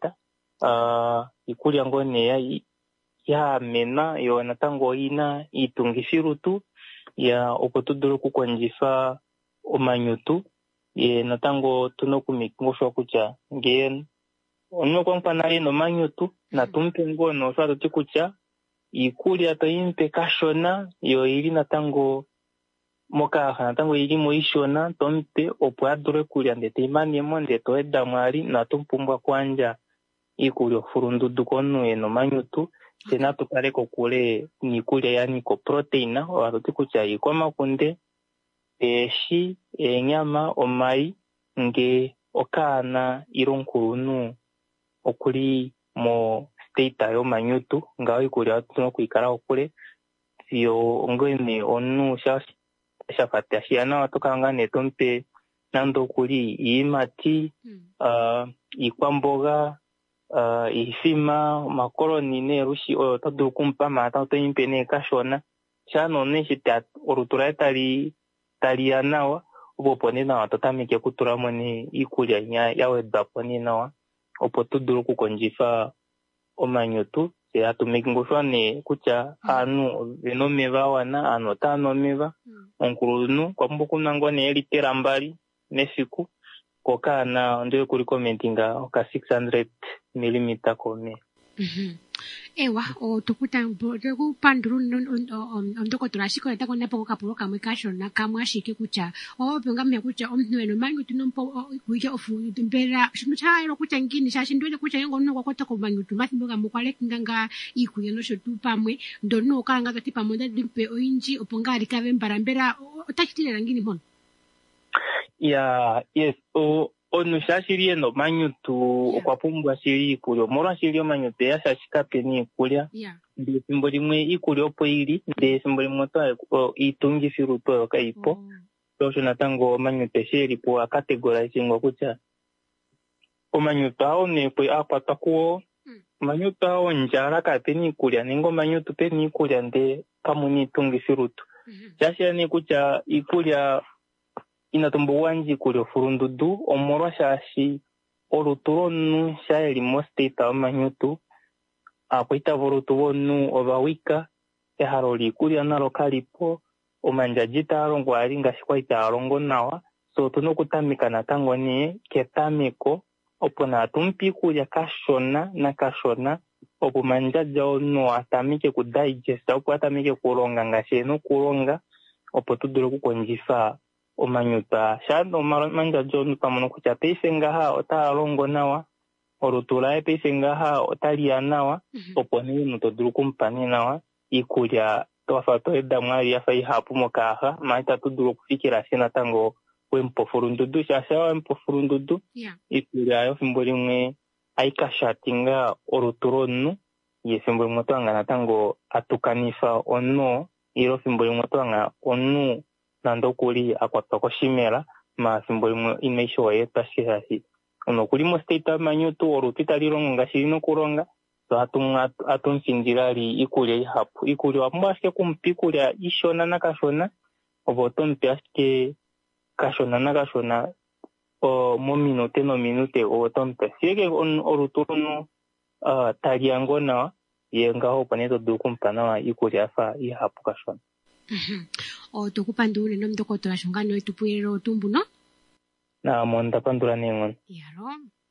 uh, ikuli ngone ya ya mena yo natango ina itungifirutu ya opotuduru kukonjifa omanyutu ye natango tuno kumengosha kucha ngen ono kwa mpanari no manyutu na tumpe ngono swato tikucha ikuli ato impe kashona yo ili natango moka natango ili moishona tompe opo adure kuli andete imani monde to edda mwali na tumpumbwa kwanja ikuli ofurundudu kono eno manyutu tena tukale ko kule ni kuli yani ko proteina wato tikucha ikoma kunde eshi enyama omai nge okana ironkurunu okuli mo state ayo manyutu ngaho ikuli atuno kuikara okule yo ngene onu shashi shafata shiana watokanga netompe nando kuli imati mm. uh, ikwamboga uh, ifima makoloni ne rushi oyo tadu kumpa mata to impene kashona chano ne shita orutura tali talianawa ubopone na watotamike kuturamo ni ikulya nya yawe dapone nawa opo tuduru kukonjifa omanyutu se atumekingoshwa ne kucha anu venomeva wana anu tanomeva mm. Onkurunu kwa mbuku nango ne litera mbali nesiku kokana ndio kuli commentinga oka six hundred millimeter kome
mhm ewa o tukuta boku panduru ndokotoro ashiko eta kona poko kapuro kamwe kashona kamwe ashike kucha o penga me kucha omnu eno mangu tunompo kuja ofu mbera shino chairo kucha ngini shashindwele kucha yengo no kwakota ko mangu tumathimbo kamukwale nganga ikuye no shotu pamwe ndono kanga zati pamwe ndimpe oinji opongari kave mbarambera otachitira ngini mona
ya yes o onu shashiri no manyu tu okwapumbwa shiri ikulyo mora shiri manyu te yashashika peni ikulya ndi simbo limwe ikulyo opo ili ndi simbo limwe to itungi firuto kaipo tosho natango manyu te shiri po akategorize ngo kucha o manyu tao ne po apata ko manyu tao njara ka peni ikulya ningo manyu tu peni ikulya nde kamuni itungi firuto shashia ni kucha ikulya inatumbu wanji kuli ofurundudu omorwa shashi oluturo nu shaeli mosteta omanyutu akwita vorutu wonu obawika eharo likulia nalo kalipo omanjajita alongo alinga shikwaita alongo nawa so tunokutamika natango ni ketamiko opo na tumpi kulia kashona na kashona opo manjaja onu atamike kudigesta opo atamike kulonga ngashenu kulonga opo tudure kukonjifa omanyuta shano manja jonu pamono kucha peisenga ha otalongo nawa orutula peisenga ha otalia nawa oponi nuto durukumpani nawa ikulya tofato edda mwali yafa ihapu mokaha maita tuduru kufikira sina tango wempo furundudu shasha wempo furundudu ikulya yo fimbolimwe aikashatinga orutulonu yefimbolimwe twanga tango atukanifa ono iro fimbolimwe twanga onu nando kuli akwatoko shimera ma simbolimwe imeisho yeta shirashi ono kuli mo state amanyutu orutita lirongo ngashirino kuronga so atunga atun sindirali ikulya ihapu ikulya wambashke kumpikulya ishona na kashona oboton piaske kashona na kashona o mo minute no minute oboton piaske on orutunu uh, taliango na yenga ho paneto dukumpana wa ikulya fa ihapu kashona
o tokupandu ne nom dokotora shungano etupuyero tumbu no
na monda pandura ningon
yaro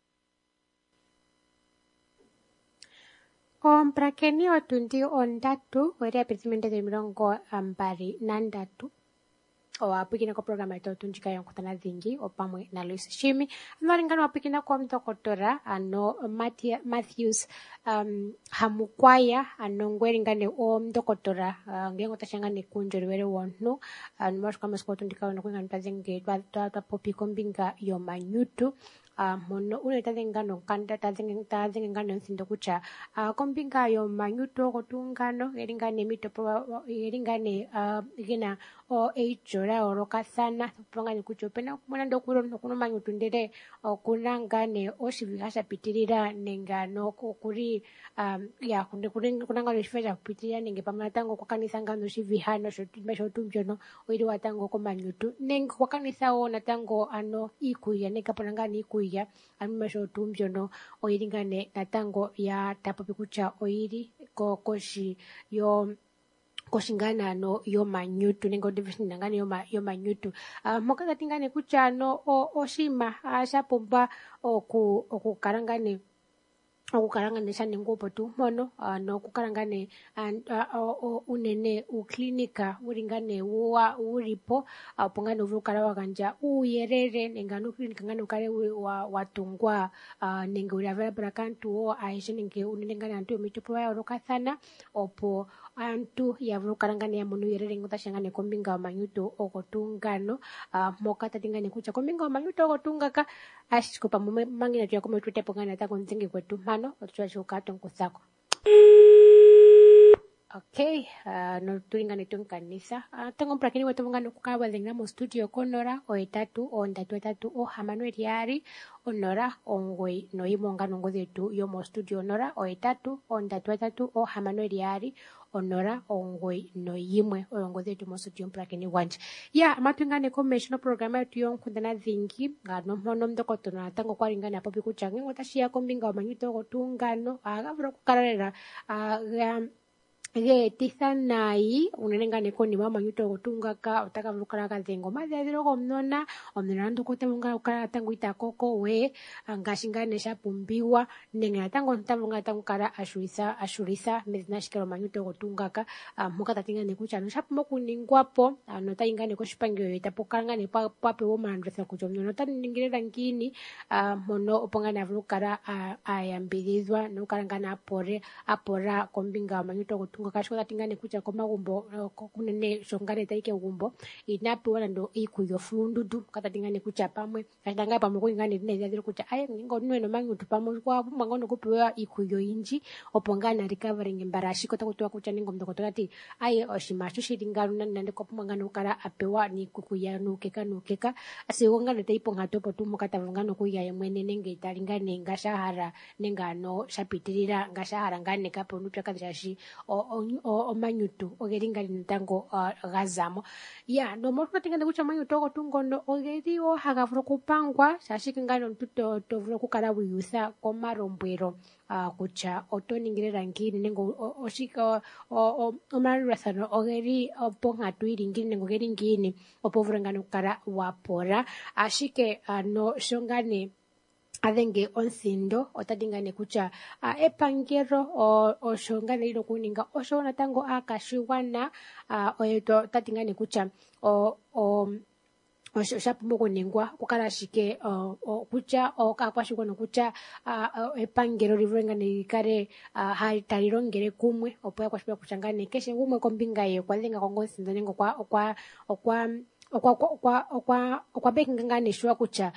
compra keni otundi ondatu ore apertimento de mirongo ambari nandatu o apikina ko programa ito tunjika yonkutana dhingi o pamwe na Luis Shimi amaringano apikina ko mtokotora ano Matthew, Matthews um, hamukwaya ano ngweringane o mtokotora uh, ngengo tashangane kunjori were wonu ano uh, kama sko tundika ono kwingana tazenge twa twa popi kombinga yo manyutu Uh, mono une tazengano kanda tazenge tazengano nsindo kucha uh, kombinga yo manyuto kotungano eringane mitopo eringane uh, igina o eichora oroka sana pangani kuchopena kumana ndokuro nokuno manyuto ndere kunangane oshivikasha pitirira nengano kuri um, ya kunde kunangano shifasha pitirira nenge pamana tango kwa kanisa ngano shivihano shotumesho tumjono oiri watango ko manyuto nenge kwa kanisa ona tango ano ikuya neka panangani ikuya ya amimesho tumjono oiringane natango ya tapopi kucha oiri ko koshi yo koshingana no yo manyutu nengo division ngane yo ma yo manyutu uh, mokaga tingane kucha no o oshima asha pomba oku okukarangane okukarangane shane ngopo tu mono uh, no kukarangane and uh, uh, unene uklinika uringane wa uripo uh, pongane uvukara wakanja uyerere nengano klinika ngane ukare wa watungwa uh, nenge uravera brakantu o aishe nenge unene ngane antu mitupo ya oroka sana opo antu yavukarangane ya munu yerere ngutashangane kombinga wa manyuto okotungano uh, moka tatingane kucha kombinga wa manyuto okotungaka ashikupa mangina tuya kome tutepo ngane tako nzingi kwetu mano otuwa shukato nkusako. Okay, uh, no turingane tunkanisa uh, tango mprakini wetu mungano kukawa zengna mo studio konora oetatu ondatu etatu o hamano eriari onora ongoi no imongano ngozetu yo mo studio onora oetatu ondatu etatu o hamano eriari onora ongoi no yimwe oyongozetu mo studio mprakini wanje ya matungane commission program yetu yonkundana zingi ngano mhono mdokotono tango kwaringana popi kuchange ngotashia kombinga wa manyuto gotungano agavura kukararera uh, Ege tisanai unenengane koni mama yuto otungaka otakavuka kazengo madhadhiro gomnona omnona ndukote munga ukara tanguita koko we angashingane shapumbiwa nengena tango ntavunga tangukara ashurisa ashurisa mezinashikero manyuto otungaka muka tatingane kucha no shapumo kuningwapo no taingane ko shipangiro itapokangane pa pape wo mandresa kucho no taningirera ngini mono opongana avukara ayambilizwa no karangana apore apora kombinga manyuto otungaka kashikola tingane kucha komagumbo kunene shongare taike ugumbo inapi wala ndo ikuyo fundudu kata tingane kucha pamwe katanga pamwe kuingane dine zaziro kucha aye ngo nwe no mangu tupamwe kwa mangono kupewa ikuyo inji opongana recovering embarashi kota kutoa kucha ningo mdokoto ati aye oshimashu shiringaru nande ko pumangano kara apewa ni kukuya nukeka nukeka asiwongana taipo ngatopo tumu kata vungano kuya yemwene nenge italingane ngashahara nengano shapitirira ngashahara ngane kapo nupya kadhashi o o manyutu ogeringali ntango gazamo ya no mo tingane kucha manyutu ko tungondo ogeri o hagavuro kupangwa shashikingano mtuto tovuro kukara wiyusa ko marombwero kucha otoningirera ngini nengo oshika o omarasano ogeri oponga tuiringini nengo geri ngini opovurangano kukara wapora ashike no shongane adenge onsindo otadingane kucha uh, epangero o, o shongane ilo kuninga oshona tango akashiwana uh, oyeto tadingane kucha o o oshapumo kuningwa kukala shike uh, o kucha o kakwashikwa no kucha uh, epangero livurengane likare uh, haitalirongere kumwe opoya kwashikwa kuchangane keshe kumwe kombinga ye kwalenga kongonsindo nengo kwa kwa kwa okwa okwa okwa okwa bekingane shwa kucha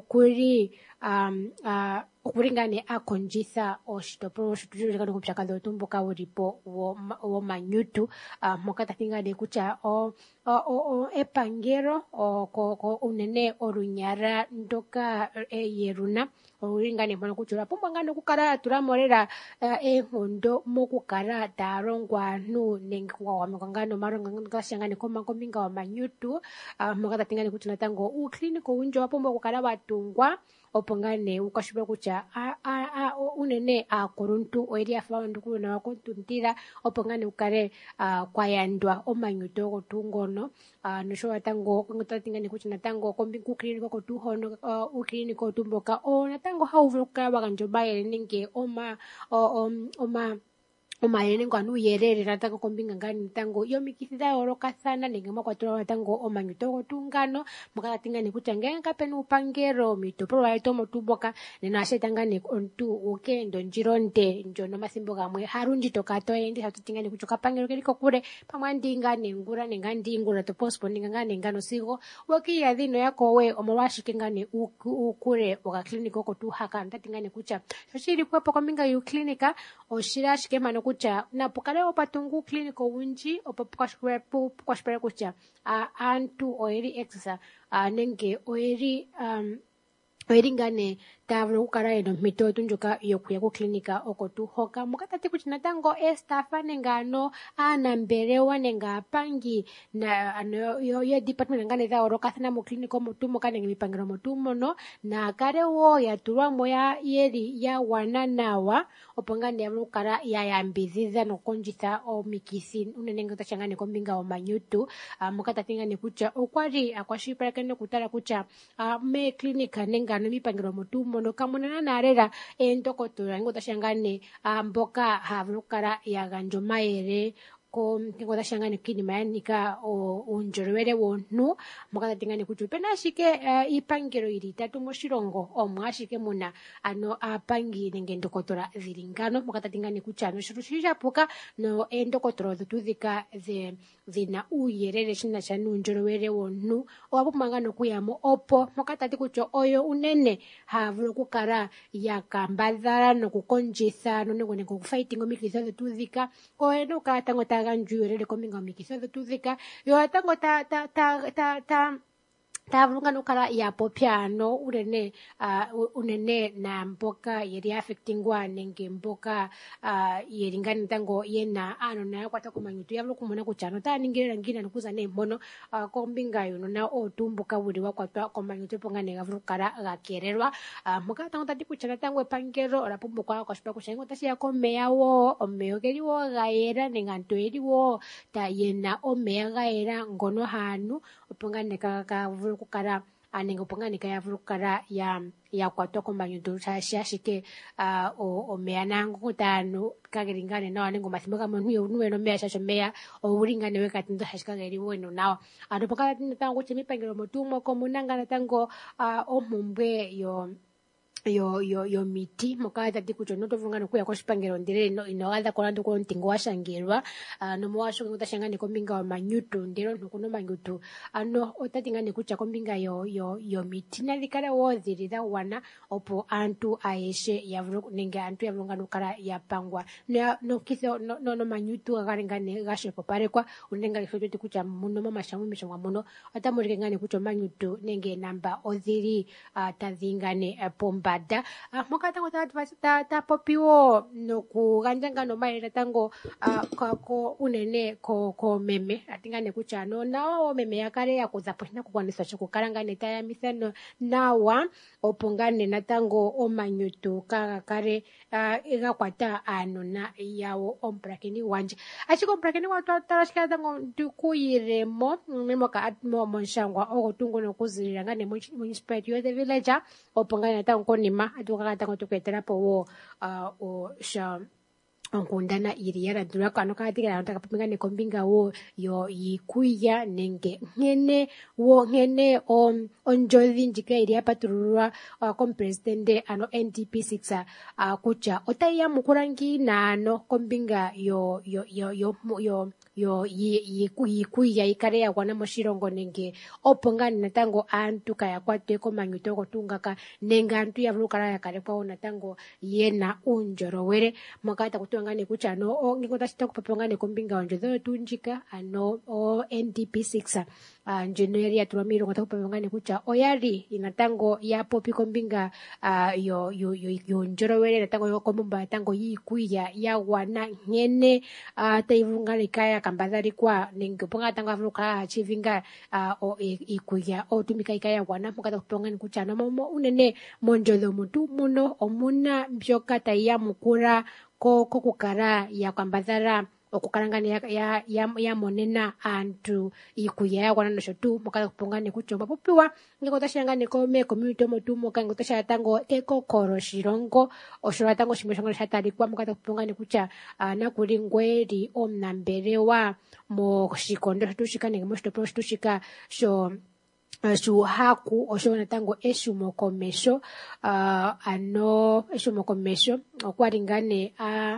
okuri um uh okuringane akonjisa oshitopolo shitujuru kana kupchakazo tumbuka uripo wo wo manyutu uh, mokata tingane kucha o o o epangero o ko, ko unene orunyara ndoka e yeruna oringane mwana kuchura pumbangane kukara turamorera uh, e hondo mokukara tarongwa nu nengwa wa mangano maronga ngashangane koma kombinga wa manyutu uh, mokata tingane kuchuna tango u clinic unjo wapomba kukara batungwa opongane ukashibwa kucha a a a unene a koruntu oiria found kuna wakontuntira opongane ukare uh, kwayandwa omanyuto gotungono uh, nosho watango ngotatingane kuchina tango kombi kukliniko ko tuhono uh, ukliniko tumboka o natango hauvuka baganjo baye ninge oma o, um, oma omayene ngwanu yerere rataka kombinga ngani tango yo mikisida oroka sana nengema kwatura tango omanyuto gotungano mukala tingane kutangenga kapenu upangero mitopro waito motuboka nena shetangane ontu ukendo njironde njono masimbo gamwe harundi tokato endi hatutingane kuchoka pangero keliko kure pamwandingane ngura nengandi ngura to postponing ngane ngano sigo waki ya dhino yako we omowashike ngane ukure oka clinic ko tu haka ndatingane kucha shiri kwa kombinga yu clinica oshira shikema no kucha na pokale opatungu kliniko unji opapukashwe pukashpere kucha uh, antu oeri exercise uh, nenge oeri um, oeri ngane tavro kukara eno mito tunjuka yokuya ku klinika okotu hoka mukatati kuchina tango estafa nengano anamberewa nenga pangi na ano yo, yo department ngane za oroka sana mu kliniko mutumo kana ngimipangiro mutumo no na kare wo ya turwa moya yeri ya wananawa opongane ya mukara ya yambiziza no konjita o mikisi unenenga tachangane kombinga o manyutu uh, mukatati ngane kucha okwari akwashipara kene kutara kucha uh, me klinika nengano mipangiro mutumo mono kamuna narera entokotura ngo tashangane mboka havukara ya ganjo maere ko ngo tashangane kini mayanika o unjorwere wonu mokata tingane kutu pena shike uh, ipangiro iri tatu moshirongo omwashike muna ano apangi nenge ndokotora zilingano mokata tingane kuchano shirushisha puka no endokotoro tutudhika ze zina uyerere shina chanu unjorwere wonu owapo mangano kuyamo opo mokata tikucho oyo unene havulo kukara yakambadhara no kukonjisa no nego nego fighting omikizo tutudhika oeno katango ta ganju yorele kominga mikiso tutudhika yo atango ta ta ta ta, ta tavulungana ukala yapo pyano unene uh, unene na mboka yeri affectingwa nenge mboka uh, yeri ngani tango yena ano na kwata kumanyutu yavulu kumona kuchano ta ningirira ngina nikuza ne mono uh, kombinga yuno na otumbuka buri wakwatwa komanyutu pongane gavulu kala gakererwa uh, muka tango tati kuchana tango pangero rapumbuka kwa shipa kushengo tashi ya komeya wo omeyo geri wo gaera nenganto eri wo ta yena omeya gaera ngono hanu pongane kaka vulu kukara anengo pongane kaya vulu kukara ya ya kwatwa kombanyutu shashike uh, o, o mea nangu kutanu kageringane nao anengo mathimoga mnuyo nuweno mea shasho mea o uringane weka tindo shashika geri weno nao adopaka tango chemi pangiro motumo komunanga na tango uh, o mumbwe yo yo yo yo miti mukada tikucho noto vungana kuya kwa shipangero ndire no inoada kona ndiko ntingo washangirwa uh, no mwasho ngutashangane kombinga wa manyutu ndiro nkuno manyutu ano otatingane kucha kombinga yo yo yo miti nalikala wozirira wana opo antu aeshe yavulu nenge antu yavulunga nukara yapangwa no no kiso no no, no manyutu agarengane gashe popare kwa unenga lishoto tikucha muno mama shamu mishongwa muno atamurikengane kucho manyutu nenge namba oziri uh, tazingane uh, pomba da uh, moka tango ta ta ta popiwo no ku ganjanga no mai tango uh, ko, ko unene ko ko meme atingane kuchano nao meme yakare yakuzapo na kukwanisa chukukalangane taya misano nawa opongane na tango omanyutu kaga kare uh, igakwata ano na yawo omprakeni wanje achiko omprakeni watu tarashika tango tukuyiremo memo ka atmo monshangwa ogotungo no kuzirira ngane municipality yo the villager opongane na tango nima atukakata ngo tukwetera po wo uh, o sha onkundana iri yara durako ano katikira antaka pingane kombinga wo yo yikuya nenge ngene wo ngene on onjodhi njika iri apatururwa uh, kom presidente ano N D P six uh, kucha otaya mukurangi nano kombinga yo yo yo yo yo yo yikuya ikare ya wana moshirongo nenge opongani natango antu kaya kwatwe komanyuto gotungaka nenga antu yavulukala yakare kwa natango yena unjorowere makata kutungane kuchano o ngikota sita kupapongane kombinga onjodo tunjika ano o N D P six uh, engineer ya turamiro ngata kupapongane kucha oyari inatango ya popi kombinga uh, yo yo yo, yo njorowere natango yo komumba tango yikuya ya wana ngene uh, taivungale kaya kambadhari kwa ningeponga tanga vuka achivinga uh, o ikuya o tumika ikaya wana mukata kuponga nikuchana momo unene monjodo mutu muno omuna mbyoka taiya mukura ko kokukara ya kwambadhara okukarangana ya ya, ya, ya monena antu ikuya ya wana noshotu mukata kuponga nikuchomba popiwa ngikota shangane ko me community motu muka ngota shatango eko koro shirongo oshora tango shimwe shangana shatari kwa mukata kuponga nikucha uh, na kuri ngweri omnamberewa mo shikondo shitushika nenge mo shitopolo shitushika sho uh, shuhaku oshona tango eshumo komesho uh, ano eshumo komesho okwaringane a uh,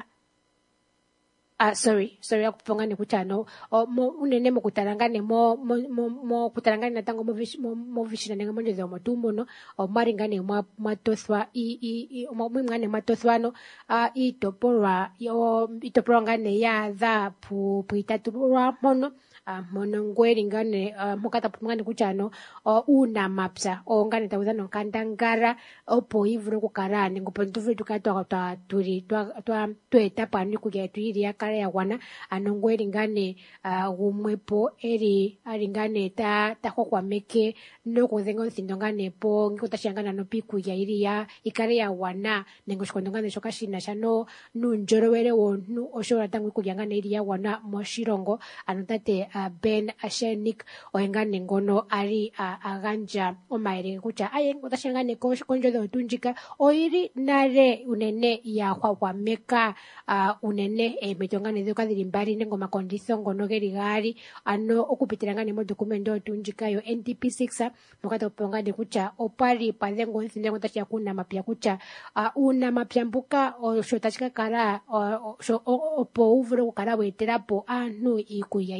Ah, uh, sorry, sorry akupongane kuchano o mo unene mo kutarangane mo mo mo, mo kutarangane natango mo vish, mo, mo vishina nenga monje za matumbo no o maringane mo matoswa i i mo mwingane matoswano a uh, i topora yo i toporangane ya dha pu pu itaturwa mono Uh, mono ngweri ngane uh, mukata pungane kuchano uh, una mapsa o ngane tawuza no kandangara opo ivuro kukarane ngopo ntuvu tukatwa twa turi twa twa tweta pani kuja tuiri ya kare ya wana ano ngweri ngane uh, umwepo eri aringane ta ta kwa meke no kuzengo sindongane po ngikuta shangana no piku ya iri ya ikare ya wana nengo shikondongane shoka shina shano nunjoro were wonu oshora tangu kujangane iri ya wana moshirongo anotate Uh, Ben Ashenik oengane ngono ari uh, aganja omaere kucha aye ngotashangane ko konjo do tunjika oiri nare unene ya kwa kwa meka uh, unene e metongane zo kadirimbari nengo makondiso ngono geri gari ano okupitirangane mo dokumento tunjika yo N D P six mukata upongane kucha opari padengo nsindengo tashia kuna mapya kucha uh, una mapya mbuka o shotashika kara o, o, o, opo uvuro kara weterapo anu ikuya iri ya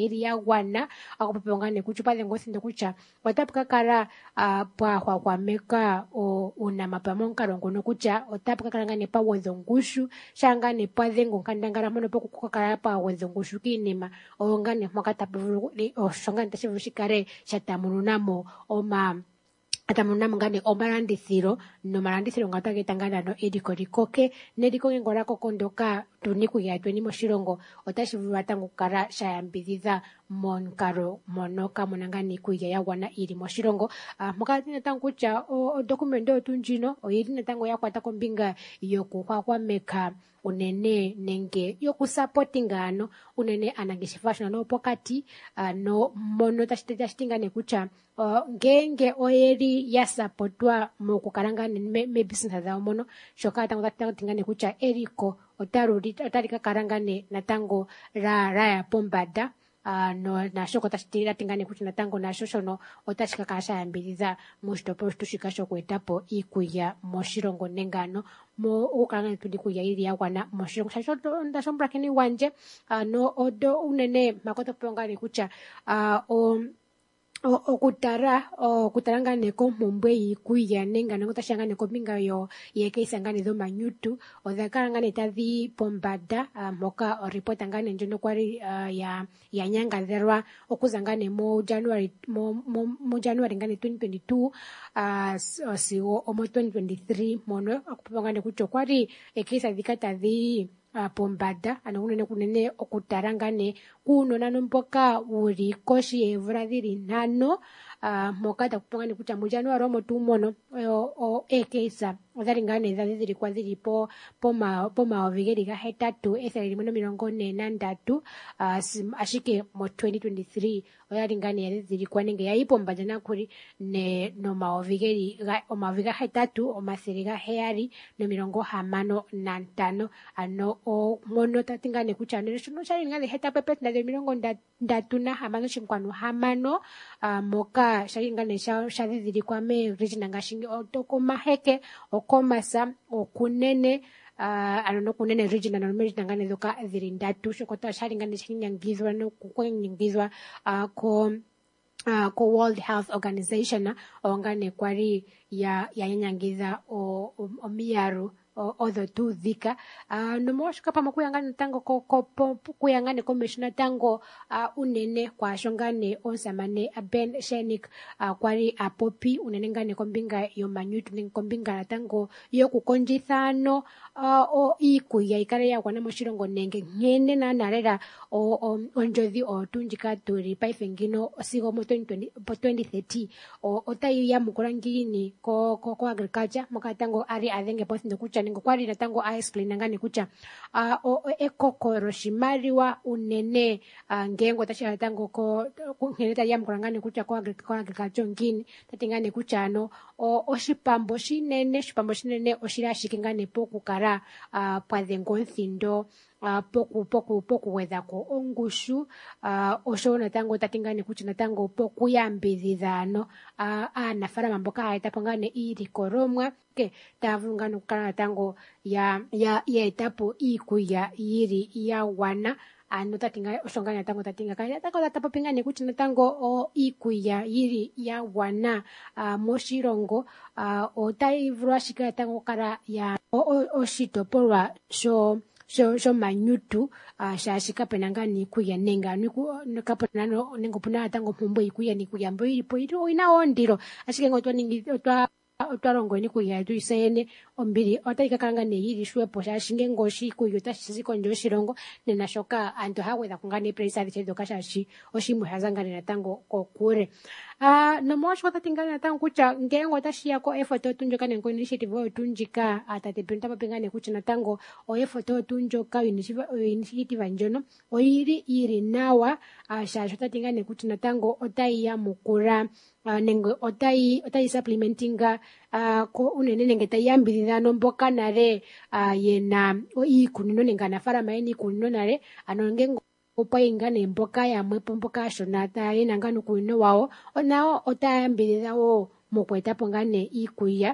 wana akupepewa ngane kucha pale ngosi ndo kucha otapka kara uh, pa kwa kwa meka o una mapamonka rongono kucha otapka kara ngane pa wozongushu shangane pa zengo kandangara mono poko kukara pa wozongushu kinima o ngane mwakatapu o shangane tashivushikare shatamununamo o ma atamununamo ngane o marandithiro no marandithiro ngataketangana no edikorikoke nedikoke ngorako kondoka tuniku ya tweni moshirongo otashivulwa tangu kara shayambidhidha monkaro monoka monangani kuya ya wana iri moshirongo uh, mokati natango kucha o, o dokumento otunjino oyiri natango yakwata kombinga yokuhwahwa meka unene nenge yokusupportinga ano unene anangeshefa shona pokati uh, no mono tashitinga nekucha uh, ngenge oyeri yasupportwa mukukaranga me, me business zawo mono shoka tango tatinga nekucha eriko otaruri otarika karangane natango ra raya pombada uh, no nashoko tashitira tingane kuti natango nasho no otashika kasha yambiriza mushitopo tushika shoko etapo ikuya moshirongo nengano mo ukanga tudi kuya iri yakwana moshirongo shasho ndashombra keni wanje uh, no odo unene makoto pongani kucha uh, o okutara okutaranga neko mumbwe yikuya nenga nango tashanga neko binga yo yeke isangane do manyutu odhakaranga netazi pombada moka uh, report angane njono kwari uh, ya ya nyanga zerwa okuzangane mo January mo mo, mo January ngane twenty twenty-two uh, si o mo twenty twenty-three mono akupangane kucho kwari ekisa dikata dhi Uh, pombada anonene kunene okutarangane kuno nano mpoka uri koshi evura dhiri nano uh, mokata kupangane kucha mu January omo tumono o, o ekesa ozaringane za dhiri kwa dhiri po poma poma ovigeri ga hetatu eseri mono mirongo ne nandatu uh, ashike mo twenty twenty-three ozaringane ya dhiri kwa nenge yaipo mbajana kuri ne no maovigeri ga omaviga hetatu omaseri ga heari no mirongo hamano nantano ano o mono tatingane kuchanele shuno sharingane heta pepet na de mirongo ndatu na hamano shinkwanu hamano uh, moka sharingane sha shadhiri kwa me regional ngashingi otoko maheke okomasa okunene uh, anono kunene regional na regional ngane doka dhiri ndatu shokota sharingane shinyangizwa no kukwengizwa uh, ko Uh, ko World Health Organization ongane kwari ya ya nyangiza o, o, o miaru otho tu dhika uh, nomoshika pama kuyangane tango ko, ko kuyangane commissioner tango uh, unene kwa shongane onsamane Ben Shenik uh, kwari apopi unene ngane kombinga yo manyutu neng kombinga tango yo kukonjithano uh, o ikuya ikare ya kwana moshirongo nenge ngene na narera o, o onjodhi o tunjika turi paifengino sigo mo twenty thirty o otayi ya mukurangini ko ko, ko agriculture mokatango ari adenge pothi kucha ningo kwari natango a explain ngani kucha uh, o, o ekokoro shimariwa unene uh, ngengo tashira tango ko ngeleta ya mkurangani kucha kwa agriculture ngini tatingane kucha no o oshipambo shinene shipambo shinene oshira shikingane poku kara uh, pwazengo nthindo Uh, poku poku poku weza ko ongushu uh, osho natango tatingane kuchi natango poku yambidhidhano uh, anafara mamboka haita pangane iri koromwa ke tavungano kana tango ya ya ya etapo ikuya iri ya wana ano tatinga oshonganya tango tatinga kaya tango tatapo pingane kuchi natango o ikuya iri ya wana uh, moshirongo uh, otaivurwa shika tango kara ya o, o, oshitopolwa sho sho sho manyutu uh, shashika penangani kuya nenga niku nikapo nengo puna tango pumbo ikuya nikuya mbo ilipo ito ina ondiro ashike ngotwa ningi otwa otwarongo ni kuya tu isene ombiri otaika kanga ne yiri shwe posha shinge ngoshi kuyo tashiziko njo shirongo nena shoka anto haweza kungane presa dichedo kashashi oshimu hazangane na tango kokure ah uh, no mosho tatingana na tango kucha ngengo tashia ko effort tunjoka nengo initiative tunjika atate printa mapengane kucha na tango o effort tunjoka initiative njono oyiri iri nawa uh, shasho tatingane kucha na tango otai ya mukura uh, nengo otai otai supplementinga uh, ko unene nenge tayambirira mboka nare uh, yena o ikunino nenga nafara maini kunino nare anongengo opa ingane mboka ya mwepo mboka shonata yena ngano kunino wao onao otayambirira wo mokweta pongane ikuya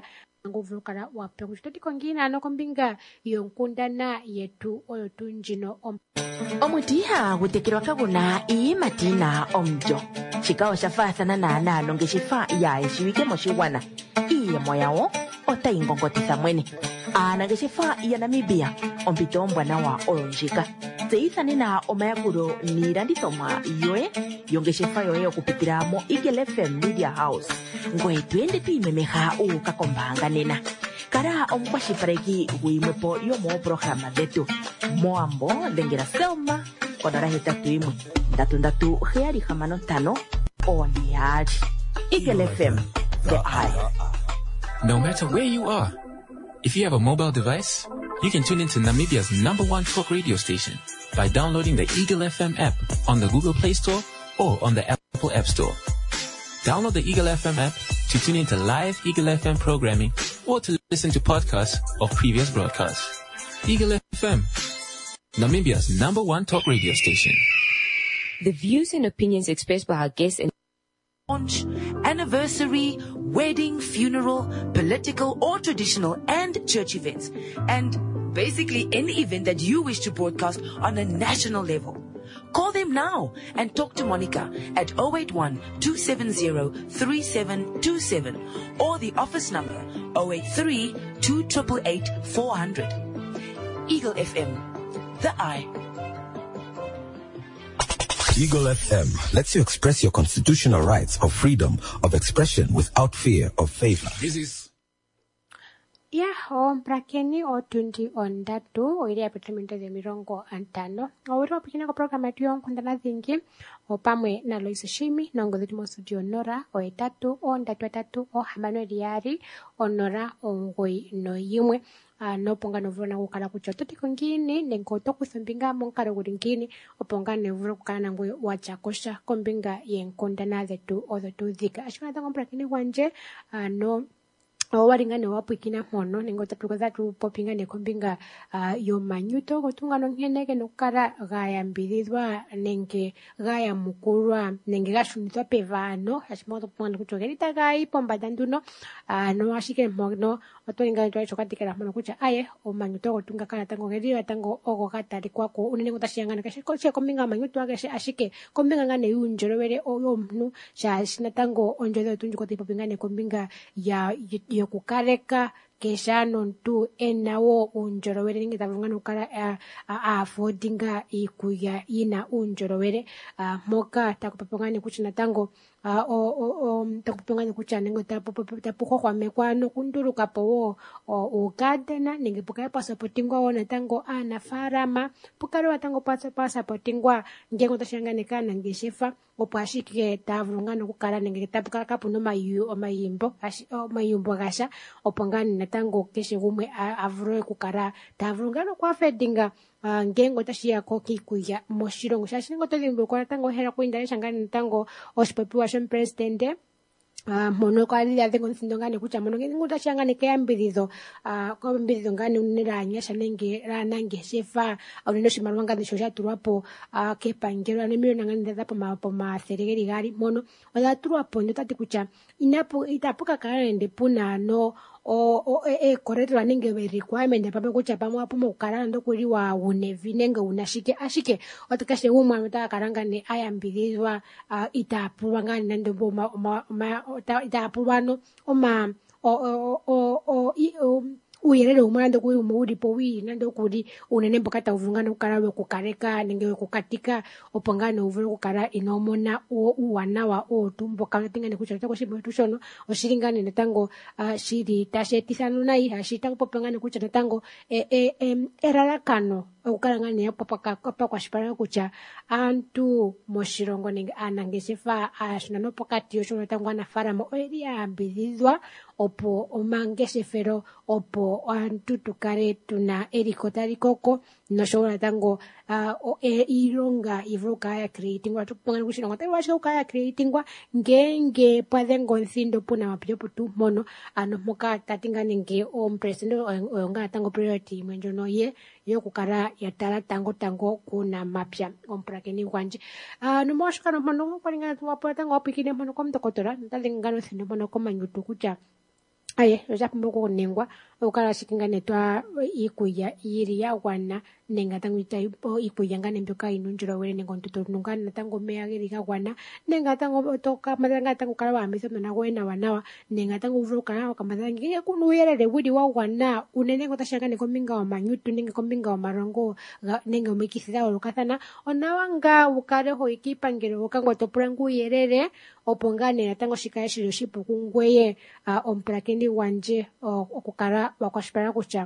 nguvu kala wape kuchitoti kongina ano kombinga yonkundana yetu oyo tunjino om
omutiha gutekirwa kaguna iyimatina omjo chigawo shafathana naana longeshefa yaye shiwike moshigwana iiyemo yawo otayingongotitha mwene aanangeshefa ya Namibia ompito ombwanawa oyo ndjika tseyithanena omayakulo niilandithomwa yoye yongeshefa yoye okupitila mo Eagle F M Media House ngoye twende twiimemeha uuka kombaanga nena kala omukwashilipaleki guyimwepo yomooprograma dhetu moambo dhengela Selma konola hetatu imwe ndatu ndatu heyali hamano ntano oniyali. Eagle F M, the eye.
No matter where you are, if you have a mobile device, you can tune into Namibia's number one talk radio station by downloading the Eagle F M app on the Google Play Store or on the Apple App Store. Download the Eagle F M app to tune into live Eagle F M programming or to listen to podcasts of previous broadcasts. Eagle F M, Namibia's number one talk radio station.
The views and opinions expressed by our guests and
launch, anniversary, wedding, funeral, political or traditional and church events, and basically any event that you wish to broadcast on a national level. Call them now and talk to Monica at zero eight one, two seven zero, three seven two seven or the office number zero eight three, two eight eight, four hundred. Eagle F M, the eye.
Eagle F M lets you express your constitutional rights of freedom of expression without fear of favor.
This is
ya om prakeni o tundi on datu o ile apartamento de mirongo antano o ro pikina ko programa tu on kundana zingi o pamwe na Loisa Shimi nongo de mo studio Nora o etatu on datu tatu o hamano diari onora ongoi no yimwe no ponga no vona ko kala kuchoto tikongini nengoto kusumbinga monkaro guringini o ponga ne vuro kana ngwe wachakosha kombinga yenkondana zetu o zetu zika ashwana tango prakeni wanje no owaringane wapwikina mono ningo tatuko zatu popinga ne kombinga uh, yo manyuto gotunga no nkeneke nokara gaya mbidizwa nenge gaya mukurwa nenge gashunitwa pevano hashimoto pona kuchogerita gai pomba danduno uh, no ashike mono otoringa ntwa chokatikera mono kucha aye o manyuto gotunga kana tango ngeriwa tango ogo gatari kwako unene ngotashiyangana kashe koche kombinga manyuto agashe ashike kombinga ngane yunjorowere oyo mnu sha shina tango onjodo tunjuko tipopinga ne kombinga ya, ya yokukareka keshano ntu enawo unjorowere ningi tavungana ukara a, a, a fodinga ikuya ina unjorowere uh, moka takupapongani kuchina tango uh, o o o takupapongani kuchana ningo tapu tapu kwa mekwano kunduru kapo o ugadena ningi pukai pasaportingwa ona tango ana farama pukaro tango pasa pasaportingwa ngengo tashangane kana ngeshefa opashike tavungana kukara ningi tapuka kapuno mayu o mayimbo ashi o mayumbo gasha opongani tango keshe gumwe avroe kukara tavungana kwa fedinga uh, ngengo tashia koki kuya moshirongo shashingo tolimbo kwa tango hera kuinda shangani tango ospopiwa shon presidente Uh, mono kwa lili adengo nsindongane kucha mono nguta shangane kaya mbirizo uh, kwa mbirizo ngane uniranya shanenge ranange shefa au nino shimarwanga de shosha turuapo uh, kepa ngero anemiro nangane ndeza po ma po ma serigeri gari mono wala turuapo ndotati kucha inapo itapuka karende puna no o o e, e correcto anenge be requirement pape kucha pamwe apumo ukarana ndokuri wa unevi nenge unashike ashike otakashe umwa mta karanga ne ayambirizwa uh, itapurwa ngani nando ma, ma, ma itapurwano oma o o o o, o uyerere umando kuri umuri po wi nando kuri unene mbokata uvungana ukarawe kukareka ningewe kukatika opongana uvure kukara inomona o uwanawa o tumbo kana tingane kuchata ko shibo tushono oshiringane netango uh, shiri tashetisano nai hashita popongana kuchata tango e e em erarakano ukarangane yapo paka paka kwa shipara kucha antu moshirongo ninge anangeshefa ashunano pokati yoshono tango ana farama oeri ambizizwa opo omangeshefero opo antu tukare tuna erikotari koko no shobora tango uh, o e ironga ivroka ya creating wa tuponga kushino tari wa shoka ya creating wa ngenge padengo nsindo puna mapyo putu mono ano moka tatinga nenge o president o nga tango priority mwenjo no ye yo kukara ya tala tango tango kuna mapya omprakeni kwanje uh, no moshoka no mono kwaringa tuwa tango apikine mono kom tokotora ntalinga no sindo mono koma nyutu kucha aye ojapumba kunengwa ukala shikingane twa ikuya iri ya wana nenga tangu ita ikuya ngane mbyoka inunjiro wele nengo ntuto nungana tango mea giri ga wana nenga tango toka madanga tango kala wa miso na wena wanawa nenga tango uvro kala wa madanga nge kunu yerere widi wa wana unene ngo tashangane kombinga wa manyutu nenga kombinga wa marongo nenga umekisida olukathana onawanga ukare ho ikipangiro ukango topurangu yerere opongane na tango shikaye shiro shipo kungweye uh, omprakeni wanje okukara uh, wakwashipara kucha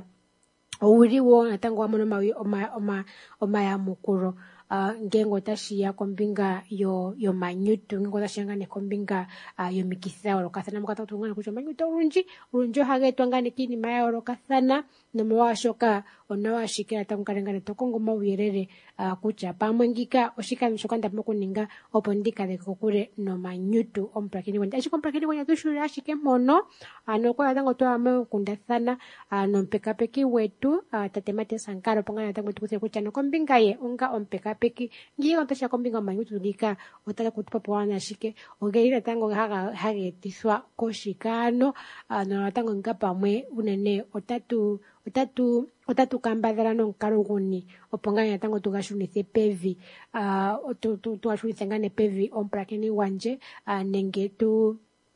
owuriwo natango wamono mawi oma oma oma ya mukuro uh, ngengo tashiya kombinga yo yo manyutu ngengo tashiya ngane kombinga uh, yo mikisa olokathana mukata tungana kucha manyutu urunji urunjo hage twangane kini maya olokathana nomwashoka onawashikira tangukarengane tokongo mawirere uh, kucha pamwe ngika oshika mishoka ndapimo kuninga opo ndikale kokure no manyutu omprakini wanja ashiko omprakini wanja tushuri ashike mono ano kwa tango to ame kundathana ano mpekapeki wetu uh, tatemate sankaro pongana tango tukuse kucha no kombinga ye onga ompekapeki ngiye ontosha kombinga manyutu ndika otala kutupapo wana ashike ogeira tango haga hage tiswa koshikano ano tango ngapa mwe unene otatu otatu otatu kambadhala nonkalo guni oponganya tango tugashunithe pevi uh, tu tu tugashunithe ngane pevi omprakeni wanje uh, nenge tu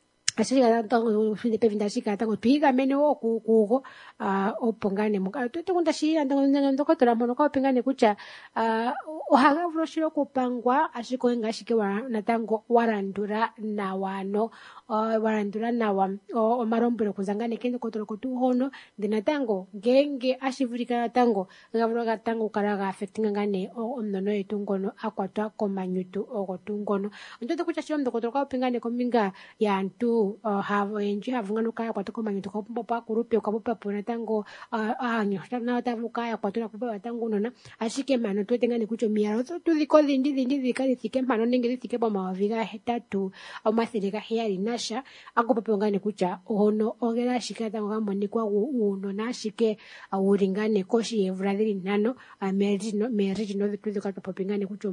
ashika tango shunithe pevi ndashika tango tuiga mene wo kugo uh, opongane muka tu kunda shira tango ndoko tolamono ka opengane kucha uh, ohaga vroshiro kupangwa ashiko ngashike wa natango warandura na wano uh, warandura nawa uh, omarombero kuzangane kende kotoro kotu hono dinatango genge ashivurika tango ngavroga tango karaga affecting ngane omnono yetungono akwatwa komanyutu ogotungono ndoto kucha shiro ndoko ka opengane kombinga ya antu uh, have enji havungano kaya kwatwa komanyutu kopomba pa kurupe okapopa pona tango uh, anyo na tavuka ya kwatwa kupa tango nona ashike mano twetengane kucho miaro tudhiko dhindi dhindi dhikali thike mano nenge thike pa mawaviga hetatu au mathirika hiyari nasha akopopa ngane kucha ono ogera shika tango gamoni kwa uno na shike uringane koshi evradhiri nano meriti no meriti no tudhika topingane kucho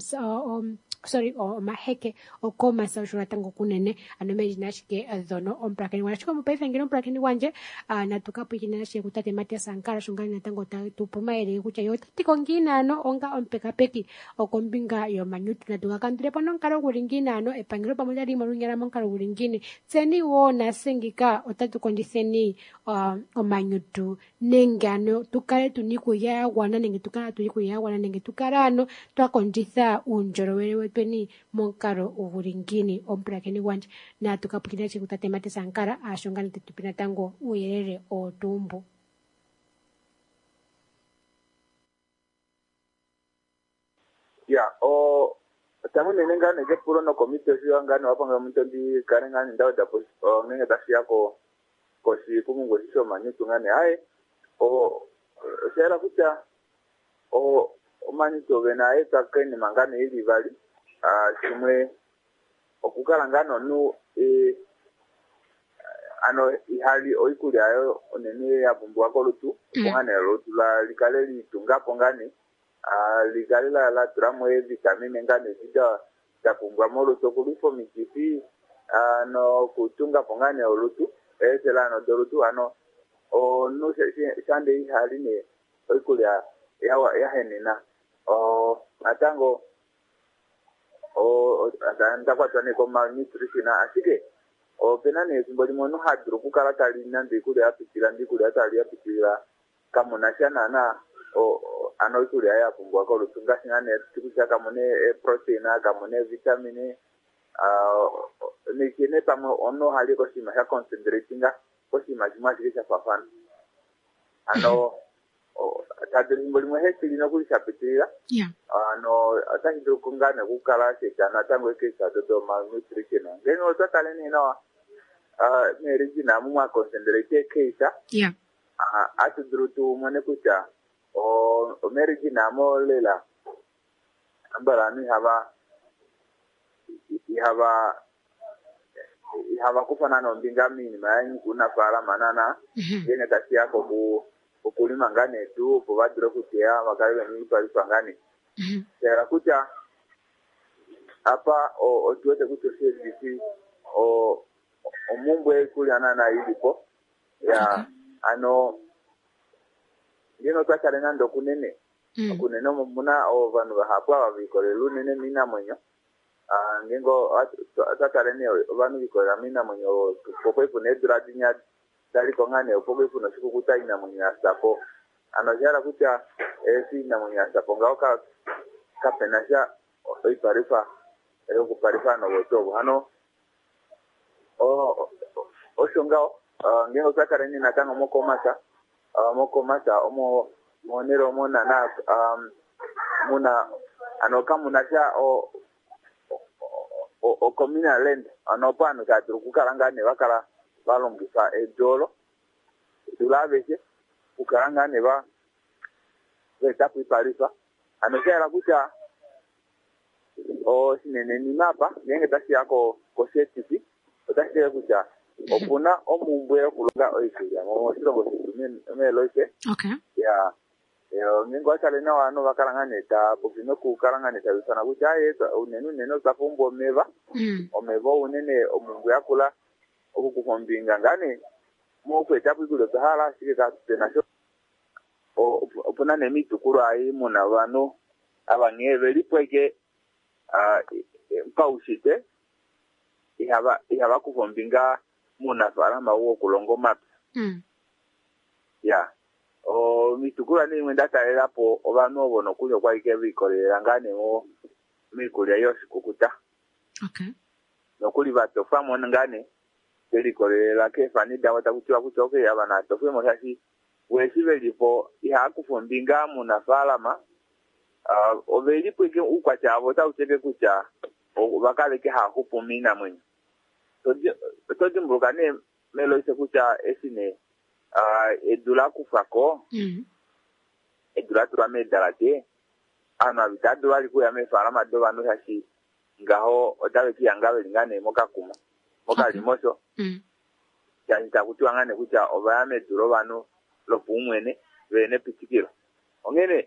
um sorry o maheke o koma sa shura tango kunene anomeri nashike dhono omprakeni wanashika mupaifa ngino omprakeni wanje uh, na tukapo ikina shike kutate matia sankara shungani na tango tupuma ere kucha yo tiko ngina no onga ompekapeki o kombinga yo manyutu na tukakandire pono nkaro guringina ano epangiro pamoja limo runyara monkaro guringini tseni wona sengika otatu kondiseni uh, o manyutu nengano tukare tuniku ya wana nenge tukara tuniku ya wana nenge tukara ano twakonditha unjoro wewe peni monkaro uguringini omprakeni wanje na tukapukina chikutate mate sankara ashongani tutupina tango uyerere o tumbu.
Ya, o tamu nenga nege puro no komite sio ngani wapanga mtu ndi karengani ndawa da pos nenge tashia ko ko si kumungo sio manyitu ngani ai o sera kucha o manyitu vena eta keni mangani ili vali ah simwe okukala ngano nu e ano ihali oikuli ayo onene ya bumbu wako lutu ngane lutu la likale litunga pongani ah likale la la tramwe vitamine ngane zida tapungwa molo tokulifo mikifi ano kutunga pongane olutu esela no dolutu ano o no sande ihali ne oikuli ya ya henena o atango o anda kwa tane ko malnutrition asike o penane simboli mono hadro kukala tali nande kule apitira ndi kule atali apitira kama nashana na o ano kule ya pungwa ko lutunga sinane tukucha kama ne protein kama ne vitamine ah ne kine pamo ono hali ko sima ya concentratinga ko sima juma sikisha fafana ano o tadiri simboli mo hekili no kule apitira
yeah
ano atahidro kungana kukala sekana tango kesa do malnutrition ngeno totale ni no ah meriji na mu concentrate kesa
yeah
ah atudru tu mone kucha o meriji na mo lela ambara ni haba ihaba ihaba kufana no mbingami ni mayanyi kuna fara manana yene kasi yako ku ukulima ngane tu kubadro kutia makale ni pali pangani sera kucha hapa o tuweze kutoshia sisi o omumbwe kuli anana ilipo ya ano ngino twakalena ndo kunene mm. kunene muna o vanhu vahapwa vavikore lunene mina mwenyo ah ngingo twakalene vanhu vikora mina mwenyo popwe kunedra dinya dali kongane popwe kuno sikukuta ina mwenyo asapo anojara kucha esi na mwenyo asapo ngauka kapenasha oiparifa ero kuparifa no wotobo hano o oshongao Uh, ngengo sakareni natanga moko mata uh, moko mata omo monero mona na um muna anoka munasha o o, o communal land anopa no ka tukukalanga ne bakala balongisa edolo tulabeje kukalanga ne ba beta kuiparifa anokera kucha o sinene ni mapa ngenge tashi yako ko certificate tashi kucha opuna omumbwe kulunga oikuya mo sirongo situmene meloike
okay
ya yo ningo akalena wano bakalangane ta bukino ku kalangane ta bisana kuchaye unenu neno zapumbo meva
mm.
omevo unene omumbwe akula okukufombinga ngane mo kweta kulo tahala shika tena sho opuna nemitukuru ayi muna vano abangebe lipweke ah paushite ihaba ihaba kufombinga muna farama wo kulongo map
mm.
ya o mitukura ni mwenda taera po obano bono kunyo kwa ike bikorera ngane mo mikulia yoshi kukuta
okay
nokuli bato famo ngane belikorera ke fani dawa takutiwa kutoke yabana to fwe mo shashi wesibe lipo ya kufombinga muna farama uh, obeli pweke ukwa chabo ta uteke kucha bakale ke ha kupumina mwenye todi mbugane melo ise kucha esine ah edula kufako
mm
edula turame dalate ana bitadwa liku ya mefara madoba no hashi ngaho otawe kiyangawe lingane moka kuma moka okay. Limoso
mm
yanita kutwangane kucha obayame duro bano lopumwene bene pitikiro ongene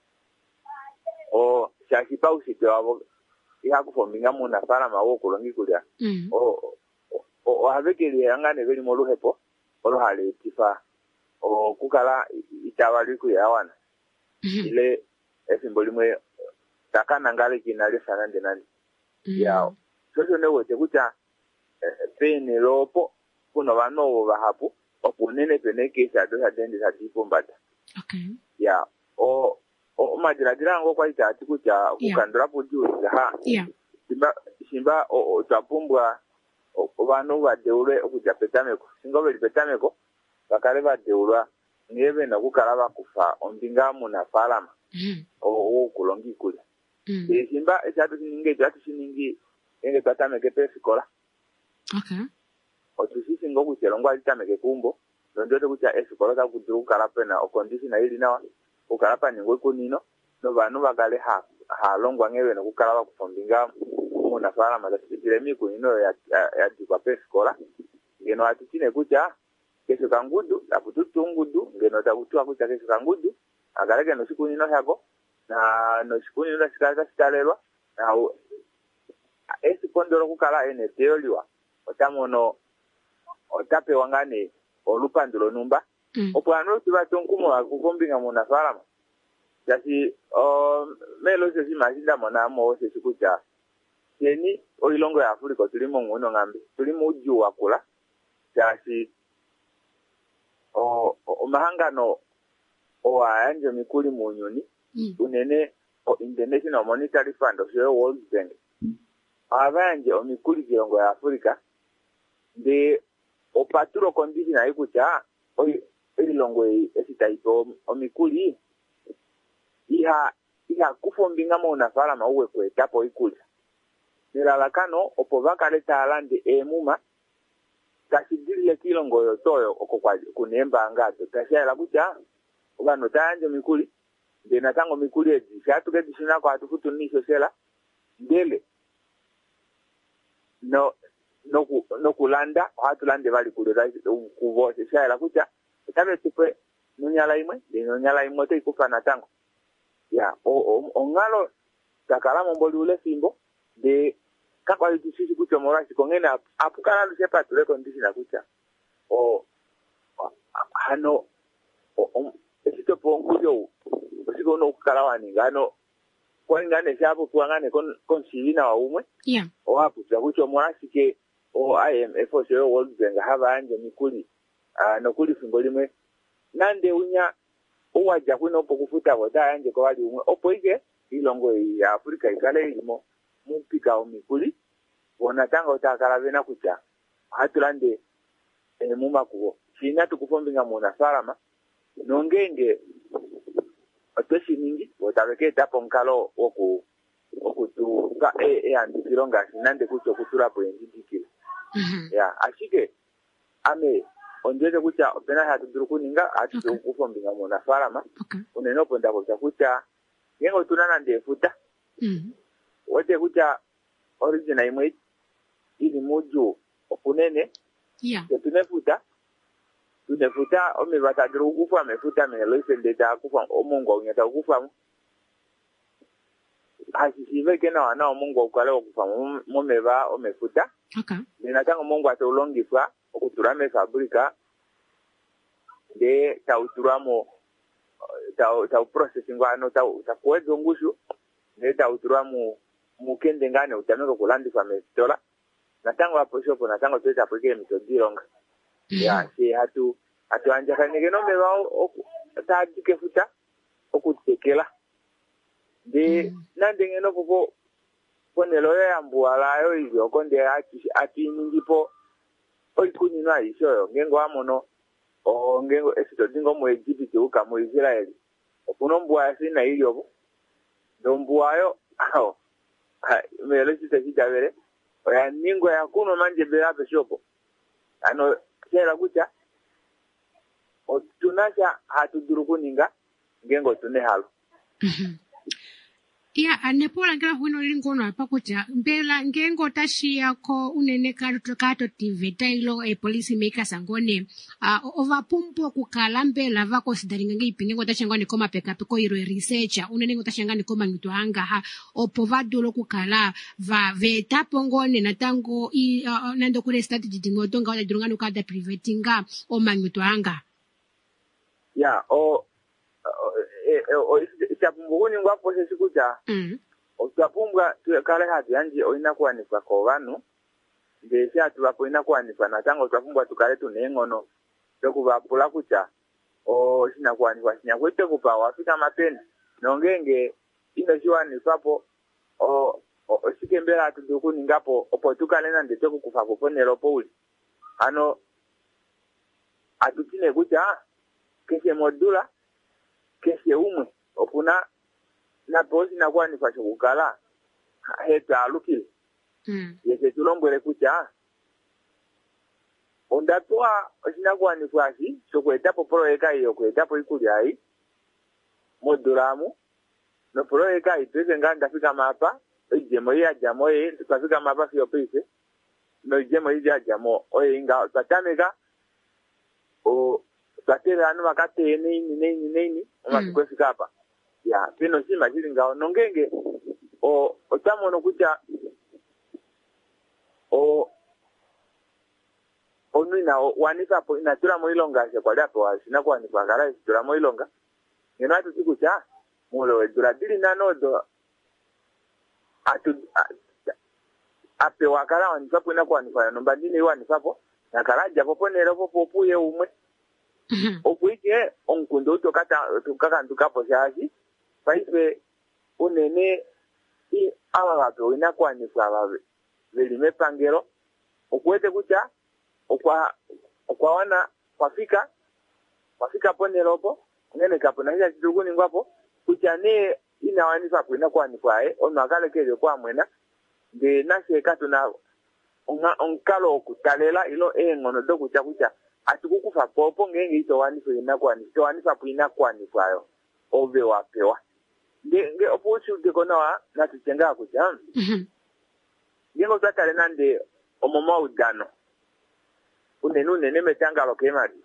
o shashi pausite wabo iha kufominga muna fara mawo kulongi kulia
mm
o o habekeli angane beli moluhepo olohale tifa o kukala itawali ku yawana
mm-hmm.
ile esimboli mwe takana ngale kinale sana ndenani
mm-hmm.
yao soso ne wote kucha eh, pene lopo kuno bano bahapu opunene pene kesha do hadendi hadipo mbata
okay
ya o o majira ngo kwa ita atikucha kukandura poju ha
yeah
simba simba o, o tapumbwa obano badeure okuja petameko singobe petameko bakale badeura ngebe nakukala bakufa ombinga muna falama
mm
o kulongi kule
mm
e simba etatu ninge tatu siningi enge tatameke pesikola
okay
otusisi ngoku chelongwa litameke kumbo ndondo kucha esikola ka kudukala pena o condition ili nawa ukalapa ningwe kunino no banu bakale ha ha longwa ngebe nakukala bakufombinga muna falama tasitire miku ino ya ya dikwa pesikola ngeno atitine kucha kesho kangudu akututungudu ngeno takutwa kucha kesho kangudu agaleke no siku ino yako na no siku ino sikaka sitalelwa na esi kondoro kukala ene teoliwa otamono otape wangane olupandulo numba
mm.
opano tibatonkumo akukombinga muna falama jasi o melo sesi mazinda mona mo sesi kucha yeni oilongo ya Afrika tulimo ngono ngambe tulimo uju wakula jasi o o mahangano o anje mikuli munyoni
mm.
unene o International Monetary Fund of the World Bank abanje o mikuli kilongo ya Afrika de o paturo condition ayikucha o ilongo esitaito o mikuli iha iha kufombinga mona fala mauwe kwetapo ikuli nilalakano opo bakaleta alande emuma tasidile kilongo yotoyo okokwa kunemba ngato tashala kucha ubano tanje mikuli ndena tango mikuli edi shatuke dishina kwa atufutu nisho sela ndele no no ku no kulanda hatu lande bali kulira kuvose shala kucha tabe tupe nunyala imwe ndino nyala imwe te ikufana tango ya o o ongalo takala momboli ule simbo de kakwa yitusisi kucha morasi kongena apukana lusepa tule kondisi na kucha o hano esito ponguyo osiko no kukalawani ngano kwa ngane shapo kuangane kon konsivina wa umwe
yeah
o hapo za kucho mwasike o I M F o sho World Bank haba anje mikuli ah no kuli simbolimwe nande unya uwaja kuno pokufuta boda anje ko wali umwe opoike ilongo ya Afrika ikale ilimo mupika o mikuli bona tanga utakala bena kucha hatulande e muma kubo china tukufombinga mona salama nongenge otoshi ningi otabeke tapo nkalo oku oku tu ka e e andikilonga nande kucho kutura po ndikile
mhm
ya ashike ame onjeze kucha opena hatu durukuninga atu kufombinga mona salama
okay
unenopo ndabo cha kucha yengo tunana ndefuta
mhm
wote kucha original imwe ili muju okunene
yeah
tunefuta tunefuta omebata kufa amefuta melo isendeta kufa omungu unyata kufa hasisive kena wana omungu ukale kufa momeba omefuta
okay
ninatanga mungu atolongifwa okuturame fabrika de tauturamo tau tau processing ano tau takuezo ngushu de tauturamo mukende ngane utameko kulandifwa mestola natango hapo shopo natango tuweza apike mitodirong ya si hatu hatu anja kanige no me wao taadike futa okutekela de nande ngeno popo ponelo ya mbuala yo hivyo konde ati ati ningipo oikuni na isho ngengo amono o ngengo esito dingo mu Egypt uka mu Israel okuno mbwa sina ilyo ndo mbwayo aho melo sita sita oya ningo ya kuno manje bela peshopo ano kera kucha o tunasha hatudurukuninga ngengo tune halo
mhm yeah anepola ngela huino lingono apa kucha mbela ngengo tashia ko unene kato kato T V tailo e police maker sangone uh, ovapumpo kukala mbela vako sidaringa ngipinge ngo tashangane koma peka peko iro researcher unene ngo tashangane koma ngito anga ha opovadolo kukala va veta pongone natango i uh, nando kure strategy dingoto nga durungano kada privatinga o mangito anga
ya o o isapumbuhuni ngwapo sesikuja
mhm
osapumbwa kale hati anje oina kuanifa ko banu ndesha tuwapo ina kuanifa natango osapumbwa tukale tunengono dokubapula kucha o sina kuanifa sina kwete kupa wafika mapeni nongenge ino shiwani papo o osikembera tudukuni ngapo opo tukalena ndete kukufa kuponelo pouli ano atutine kucha keshe modula keshe umwe opuna na pozi na kwa nifasho kukala heta alukile
mm
yese tulombwele kucha ondatoa osina kwa nifashi sokwetapo proeka iyo kwetapo ikuli hai modulamu no proeka ipese nganda fika mapa ijemo ya jamo ye tukafika mapa fiyo pese no ijemo ya jamo oye inga tatameka o tatera anu makate nini nini nini umakwefika hapa ya pino sima jilinga nongenge o otamo no kucha o onina wanisa po inatura moilonga se kwa dapo asina kwa ni bagara inatura moilonga ngena atu tikucha mulo edura dili nanodo atu ape wakala wanisapo ina kwa nifanya nomba dini wanisapo nakaraja popo nero popo puye umwe okuike onkundo tokata tukaka ndukapo shaji paipe unene i aba bato ina kwa nifaba velime pangero okwete kucha okwa okwa wana kwafika kwafika poneropo ngene kapo na hiya kiduguni ngwapo kucha ne ina wanifa kuina kwa nifwae ono akale kele kwa mwena de nase kato na onga onkalo okutalela ilo engono doku cha kucha atukukufa popo ngenge ito wanifa ina kwa ni to wanifa kuina kwa nifwayo ove wapewa nge nge opuchu de konawa na tuchenga kucha mhm ngengo tatale nande omomo udano unenu nene metangalo kemari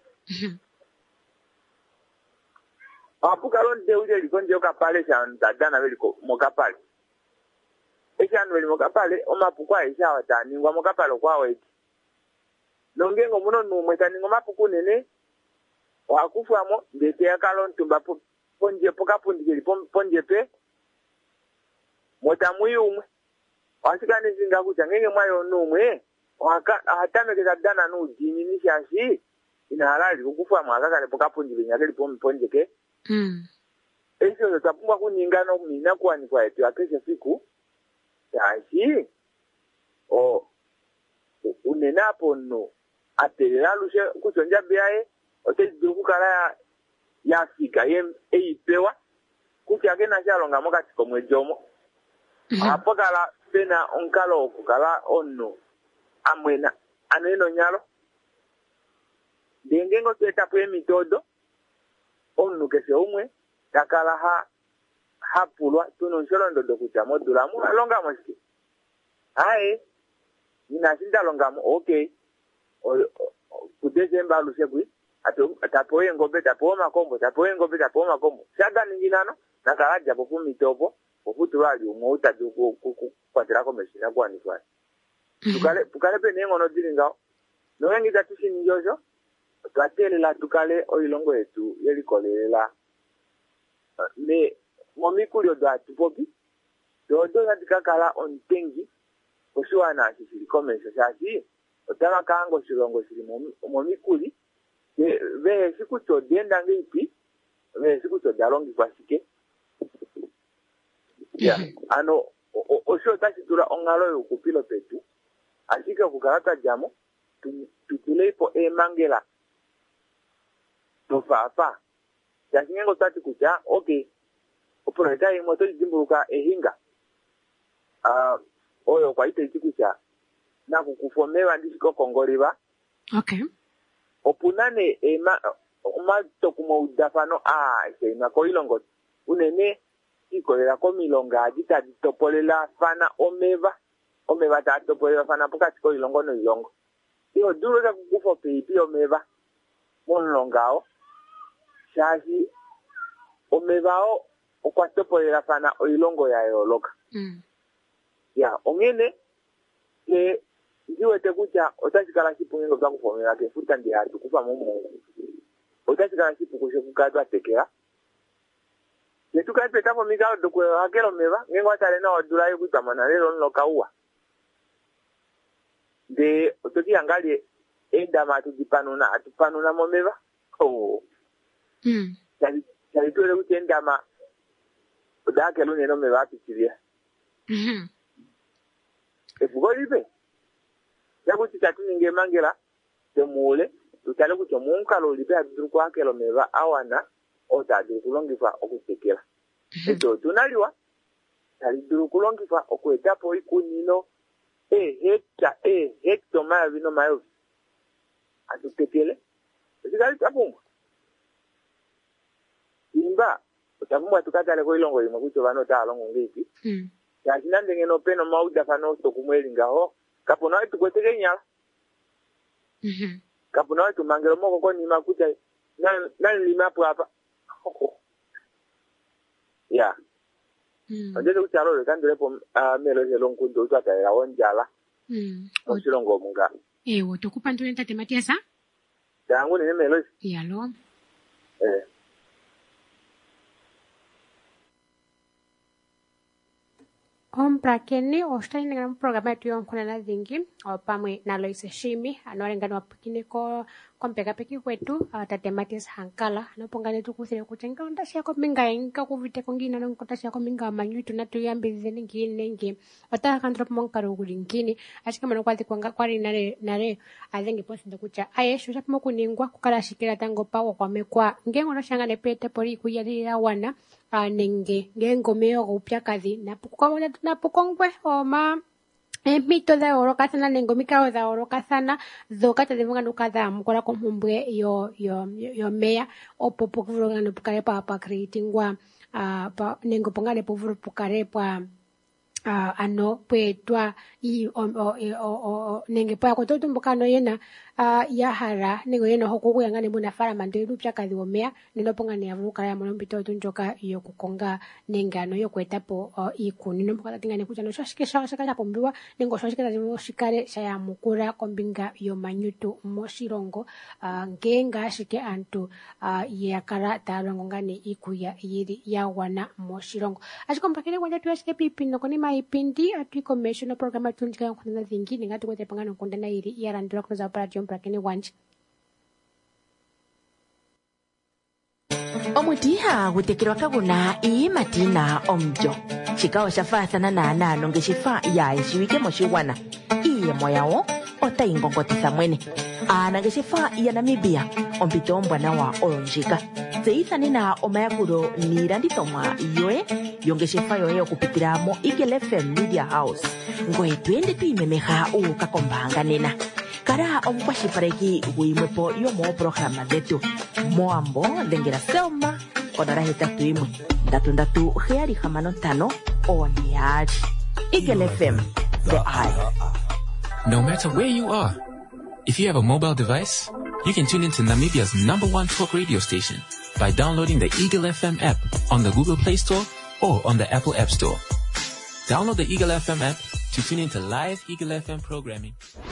apuka londe uje likonje okapale cha ndadana beliko mokapale echanu beli mokapale omapukwa isha watani ngwa mokapale kwa weti nongengo muno numwe tani ngoma puku nene wakufamo ndete yakalo ntumba ponje poka pundikeli ponje pe mota muyumwe wasikane zinga kucha ngenge mwayo numwe waka atamekeza dana no dini ni shashi ina halali kukufa mwaka kale poka pundikeli nyakeli ponje ke
mm
eso tutapungwa kuningano mina kwani kwa yetu akesha siku shashi o unenapo no atelela lushe kuchonja biaye otezi kukala ya Afrika yem eipewa kuti agena chalonga mokati komwe jomo apo kala pena onkalo okukala ono amwena aneno nyalo dengengo teta pwe mitodo onu kese umwe takala ha hapulwa tuno nsholondo dokuta modula mu alonga moski hae ninasinda longa mo okay kudezemba lusegwi atapoye ngombe tapoye makombo tapoye ngombe tapoye makombo shaga ninginano nakalaja pofu mitopo pofu tulali umouta duku kwatira komeshina kwani kwani tukale tukale pe nengo no dilinga no yengi tatushi ninjojo twatele la tukale oilongo yetu yelikolela me momikuli odwa tupopi dodo natikakala ontengi oshuana sisi komesha shashi otama kango shilongo shili momikuli ve siku to denda ngipi ve siku to dalongi kwasike ya ano osho tashitura ongalo yokupilo petu ashika kukarata jamo tutuleipo e mangela tofafa yasingengo tati kucha okay oporeta imoto jimburuka ehinga ah oyo kwaite chikucha na kukufomewa ndishiko kongoliba
okay
opunane ema mato kuma udafano ah sema ko ilongo unene ikolera ko milonga adita ditopolela fana omeva omeva ta topolela fana pokati ko ilongo no ilongo iyo duro ka kukufo pepi omeva monlongao shaji omevao okwatopolela fana o ilongo ya yoloka
mm
ya ongene ke ndiwe tekucha otashikala chipungo za kufomera ke futa ndi hatu kufa mumu otashikala chipungo shekukatwa tekera netuka peta fomika dokwe hakelo meva ngengo atale na odula yukutamana lelo nlokaua de otoki angali enda matu dipanuna atupanuna momeva oh
mm
chali chali tuele kutenda ma odake lune no meva pichiria
mhm
efugolibe yakuti tatuninge mangela temule tutale kuti munkalo lipe aduru kwa kelo meva awana otaduru kulongifa okutekela eto tunaliwa tali duru kulongifa okwetapo ikunino e hekta e hekto maya vino mayo atutekele esikali tapumba imba utapumba tukatale ko ilongo limwe kuti vano talongo ngipi
mm
yashina ndengeno peno mauda fano sokumweli ngaho kapo nawe tukweteke nyala
mhm
kapo nawe tumangelo moko ko nima kuta na na lima hapa ya
mm
ndeze kuchalo le kandele po melo zelo nkundo utata ya onjala
mm
osilongo munga
ewo tokupa ntune tate Matiasa
dangu ne melo
yalo
eh
Ompra kene ostai dengan programa itu yang kuna zingi pamwe na Loise Shimi anorengana wapikine ko kompeka peki kwetu tate Matias Hankala no pongane tu kusire kuchenga ndashi yako minga inka kuvite kongina no kotashi yako minga manyu tu natu yambize ngine ngi ota kantrop monkaro kulingini ashika mano kwati kwanga kwari nare nare azengi posi ndakucha ayesho chapo kuningwa kukala shikira tango pawo kwa mekwa ngengo no shanga ne pete pori kuyalira wana nenge ngengomeo kupya kazi napukwabona tunapukongwe oma emito za oroka sana nengomika za oroka sana zokata zivunga nukaza mkola komhumbwe yo yo yo meya opopo kuvunga nupukare pa pa creatingwa uh, pa nengo pongane povuru pukare pa uh, ano pwetwa i o, o, o, o, nenge pa ko to tumbukano yena uh, ya hara nego yena hokuku yangane muna fara mando ilupya kadhi omea nino ponga ne avuka ya molombito tunjoka yo kukonga nengano yo kwetapo uh, ikuni no mpaka tingane kucha no shashike shaka ya pombiwa nengo shashike za shikare shaya mukura kombinga yo manyutu moshirongo uh, ngenga shike antu uh, yakara tarongo ngane ikuya yiri ya wana moshirongo ashiko mpakile kwanja tuyashike pipi no konima ipindi atu commission program tunjika yonkunda zingi ningati kwete pangano kunda na iri yarandira kuza operation prakene wanje
omutiha gutekirwa kaguna ii matina omjo chikawa shafathana na anano ngeshifa ya ishiwike moshiwana iye moyawo ota ingongotisa mwene ana ngeshifa ya Namibia ompito ombwana wa olonjika zeithani na omayakuro niilandithomwa yoe yongeshefa yoye okupitira mo Eagle F M Media House ngoye twende tuimemeha uukakombanga nena kara omukwashipaleki guimwepo yomo programa dhetu moambo dhengera selma onora hetatu imwe ndatu ndatu heali hamano ntano oneali Eagle F M the eye.
No matter where you are, if you have a mobile device, you can tune into Namibia's number one talk radio station by downloading the Eagle F M app on the Google Play Store or on the Apple App Store. Download the Eagle F M app to tune into live Eagle F M programming.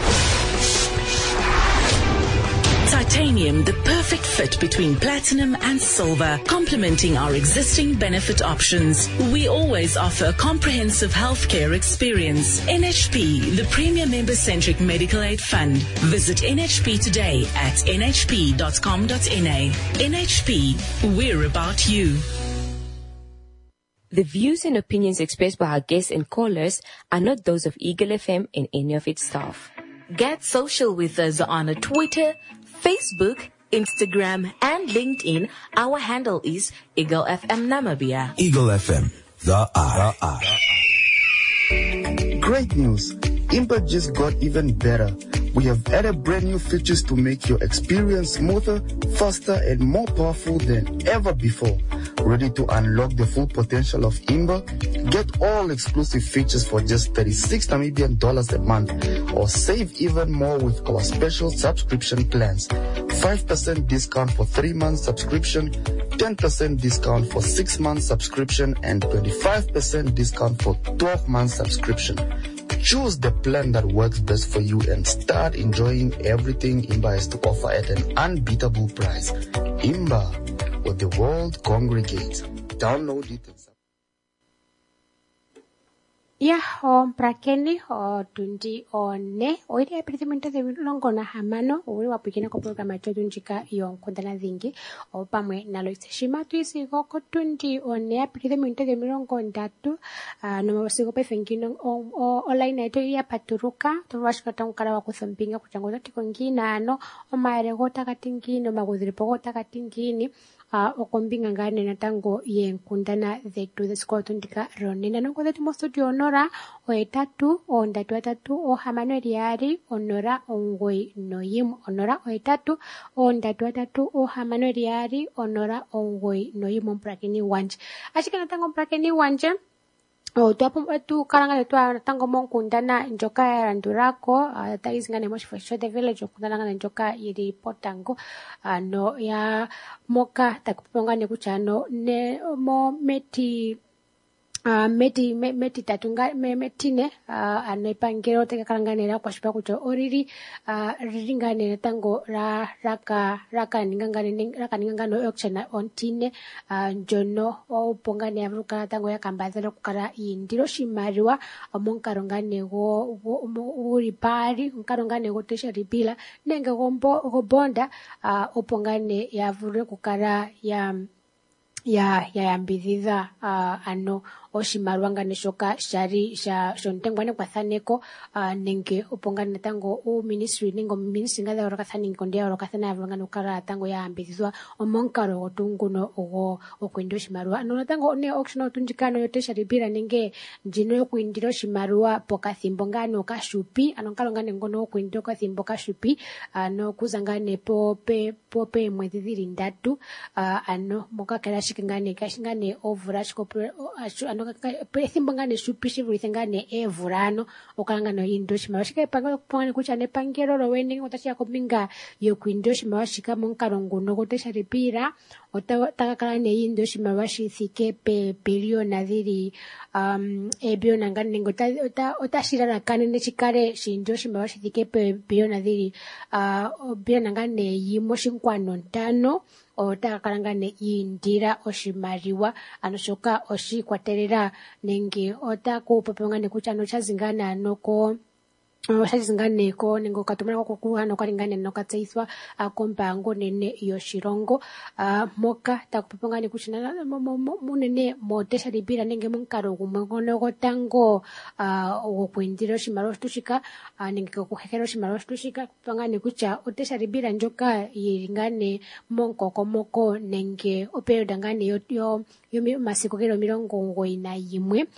Titanium, the perfect fit between platinum and silver, complementing our existing benefit options. We always offer comprehensive healthcare experience. N H P, the premier member-centric medical aid fund. Visit N H P today at n h p dot com dot n a. N H P, we're about you.
The views and opinions expressed by our guests and callers are not those of Eagle F M and any of its staff.
Get social with us on Twitter, Facebook, Instagram, and LinkedIn. Our handle is Eagle F M Namibia.
Eagle F M, the eye.
Great news! Impact just got even better. We have added brand new features to make your experience smoother, faster, and more powerful than ever before. Ready to unlock the full potential of Imba? Get all exclusive features for just thirty-six Namibian dollars a month, or save even more with our special subscription plans. five percent discount for three months subscription, ten percent discount for six months subscription, and twenty-five percent discount for twelve months subscription. Choose the plan that works best for you and start enjoying everything Imba has to offer at an unbeatable price. Imba, where the world congregates. Download it.
Ya o prakeni o tundi o ne o ile apartamento de longo na hamano o uri wapikina ko programa to tunjika yon kondana zingi o pamwe na lo shima tu isi go ko tundi o ne apartamento de longo ndatu no mo sigo pe fengino o o online to ya paturuka to washka tan kara wa kusampinga kuchangoza tikongina no o maere gota katingino magudiri pogota katingini Uh, okombinga ngane na tango yen kundana zetu the skotundika ronina nongo zetu mostudio onora o etatu o ndatu atatu o hamano riari onora ongoi noyim onora o etatu o ndatu atatu o hamano riari onora ongoi noyim mprakeni wanje ashika na tango mprakeni wanje o tuapo tu karanga tu tango monkundana njoka randurako tagis ngane moshi for the village kundana ngane njoka yiri potango no ya moka takuponga ne kuchano ne mo meti Uh, meti me, meti tatunga me metine uh, anepangero teka karanganera kwa shipa kucho oriri uh, ringane tango ra raka raka ningangane raka ningangano auction ontine uh, jono o pongane avruka tango ya kambazelo kukara indiro shimariwa omonkarongane go uri pari onkarongane go tesha ripila nenge gombo go bonda uh, opongane ya vure kukara ya ya ya yambiziza uh, ano oshimarwanga neshoka shari sha shontengwane kwa thaneko uh, nenge opongana tango o ministry ningo ministry ngada orakathani ngondia orakathana avanga nokara tango ya ambizwa omonkaro otunguno ogo okwendo shimarwa no tango ne auction otunjikano yotesha ribira nenge njino yokuindiro shimarwa pokathimbo ngano kashupi anonkalongane ngono okwendo kathimbo kashupi ano kuzangane pope pope mwezi ndatu uh, ano mokakera shikingane kashingane ovura shikope ano ethimbo ngane supishivulithe ngane evulano okalanga no indo oshimaliwa shika epangelo kupongane kutya nepangelo lowene otashi ya kombinga yokuinda oshimaliwa shika momukalo nguno goteshalipira otaka kala ne indo oshimaliwa shithike pebiliona dhili um ebiliona ngane nenge otashi lalakanene shikale shiinda oshimaliwa shithike pebiliona dhili uh biliona ngane yimwe oshinkwano ntano otaka kala ngane indira oshimaliwa ano shoka oshikwatelela nenge otaku popongane kutya no chazingana noko oshazingane ko nengo katumana ko kuhano kalingane no katseiswa kombango nene yoshilongo moka takupopongane kuchina munene motesha libira nenge munkaro gumwe ngono gotango gokwindira oshimaliwa shitushika nenge kuhekera oshimaliwa shitushika kupongane kucha otesha libira njoka yilingane monkokomoko nenge operiod ngane yo yo masiku kero milongo ngoyi na yimwe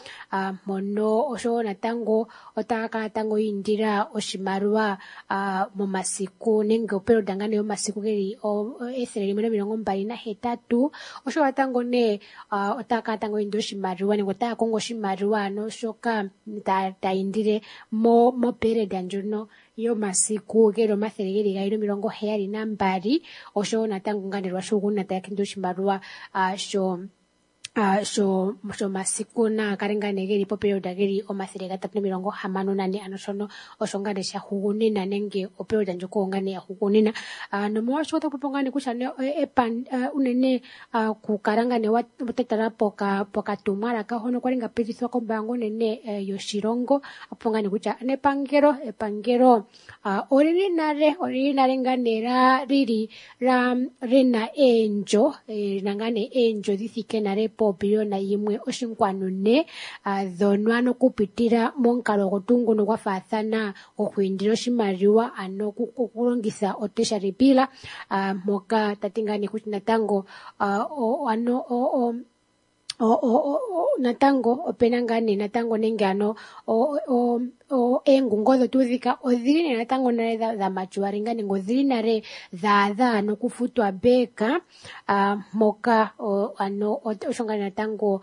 mono osho natango otaka tango yindi oshimaliwa uh, momasiku nenge operiod ngane yo masiku geli ethele limwe milongo mbali na hetatu osho watango ne uh, otaka tango indo oshimaliwa nenge otaka kongo oshimaliwa no shoka ta, ta indire mo mo period njono yo masiku gelo mathele geli gairo milongo heyali na mbali osho natango ngane lwashuguna ta yakindo oshimaliwa uh, sho Uh, so so masiku na karengane geli po period geli omathele gatatu milongo hamano nane ano shono oshongane sha hugunina nenge o period njoko ngane ya hugunina uh, no mwa shota popongane kushane epan uh, unene uh, ku karangane watetara poka poka tumara ka hono kwalinga pitithwa ko bango nene uh, yoshilongo apongane kucha ne pangero epangero uh, originare originare nganera riri ra rena enjo eh, nangane enjo dithike nare po biliona yimwe oshinkwano ne uh, dhonwa kupitira monkalo gotungu no gwafathana gokwindira oshimaliwa ano kulongitha otesha pila uh, moka tatingane kuti natango uh, ano o, o, o, o, o, natango opena ngane natango nenge ano o, o, o engungo dhotudhika odhili natango nare dha, dha machuari ngane ngodhili nare dha dha no kufutwa beka uh, moka o, ano oshongana natango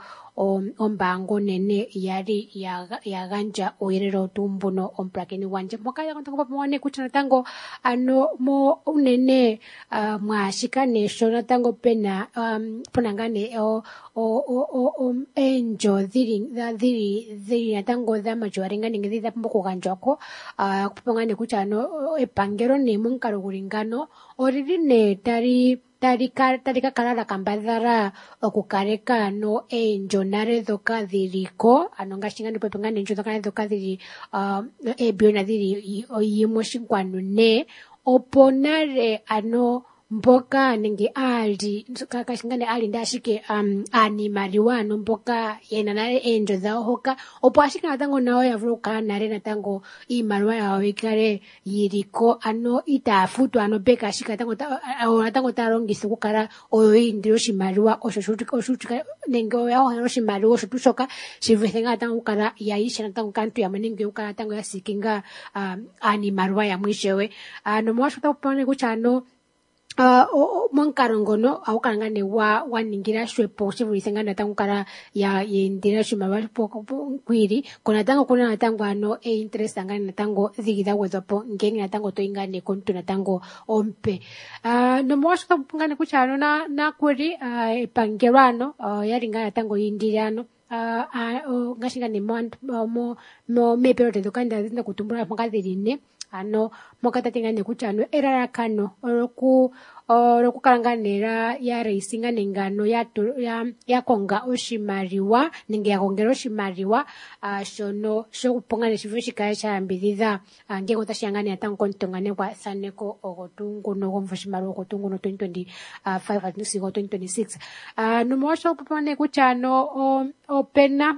ombango nene yari yaganja oyerero otumbuno omprakeni wanje moka yakontango papone kuti natango ano mo unene uh, mwashikane sho natango pena um, pona ngane o o o o enjo dhiri dhiri dhiri natango dha machuari ngane ngidhi dha pombo kuganjwako uh, kupongane kuti ano epangero ne munkaro gulingano oriri ne tari tarika tarika kalala kambadhara okukareka no enjo nare dhoka dhiliko ano ngashingani popengane enjo dhoka dhoka dhili uh, ebiliona dhili yimwe oshinkwano ne opo nare ano mboka nenge ali kakashingane ali ndashike um, animaliwa no mboka yena nare enjo dhao hoka opo ashike natango nao yavulu kukala nare natango iimaliwa yawo ikale yiriko ano itafutwa ano beka ashike natango ta, natango talongitha kukala oyo indira oshimaliwa osho shutika nenge yaho oshimaliwa osho tushoka shivuthe natango kukala yaisha natango kantu yamwe nenge kukala natango yasikinga um, animaliwa yamwe ishewe ano mwashota kupone kucha ano Uh, monkaro ngono awukalangane wa waningira shwepo shivulithe ngana natango kala ya yendira shimaliwa kwiri kona natango kuna natango ano e interest ngana natango dhigidha wedhapo ngeni natango toingane kontu natango ompe uh, no mwashuka ngane kuchano na na kwiri uh, epangerano uh, yaringana natango yindirano uh, uh, ngashingane mo mo mo mepero tokanda zinda kutumbura mukadhirine ano mokatatengane kuchano erarakano oroku oroku kalanganera ya raisinga nengano ya ya yakonga oshimaliwa nenge yakongera oshimaliwa uh, shono shokupongane shivu shikaya shambidhidha uh, ngeko tashangane atango kontongane kwa saneko ogotungu no gomvo shimaliwa ogotungu no twenty twenty-five at nusigo twenty twenty-six uh, no mwasho popone kuchano o, o pena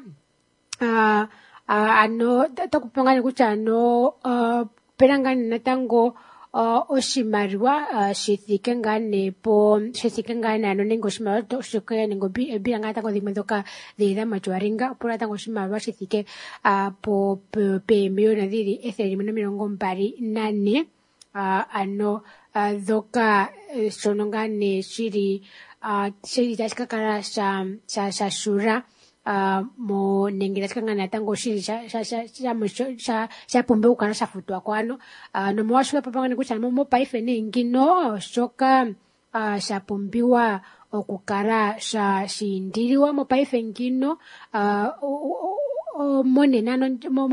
uh, uh, ano takupongane kuchano uh, perangane natango uh, oshimaliwa uh, shithike ngane po shithike ngane ano nengo oshimaliwa shoke nengo bilanga natango dhimwe dhoka dhidha machuaringa opo natango oshimaliwa shithike uh, po pe miliona dhili ethele limwe nomilongo mbali nane uh, ano uh, dhoka uh, shono ngane shiri uh, shiri tashikakala sha sha sha shura uh, mo nengela kangana tango shiri sha sha sha sha sha pombe ukana sha futwa kwano uh, no mwashula papanga nikucha mo paife nengino shoka uh, sha pombiwa okukara sha shindiriwa mo paife ngino uh, o mone nano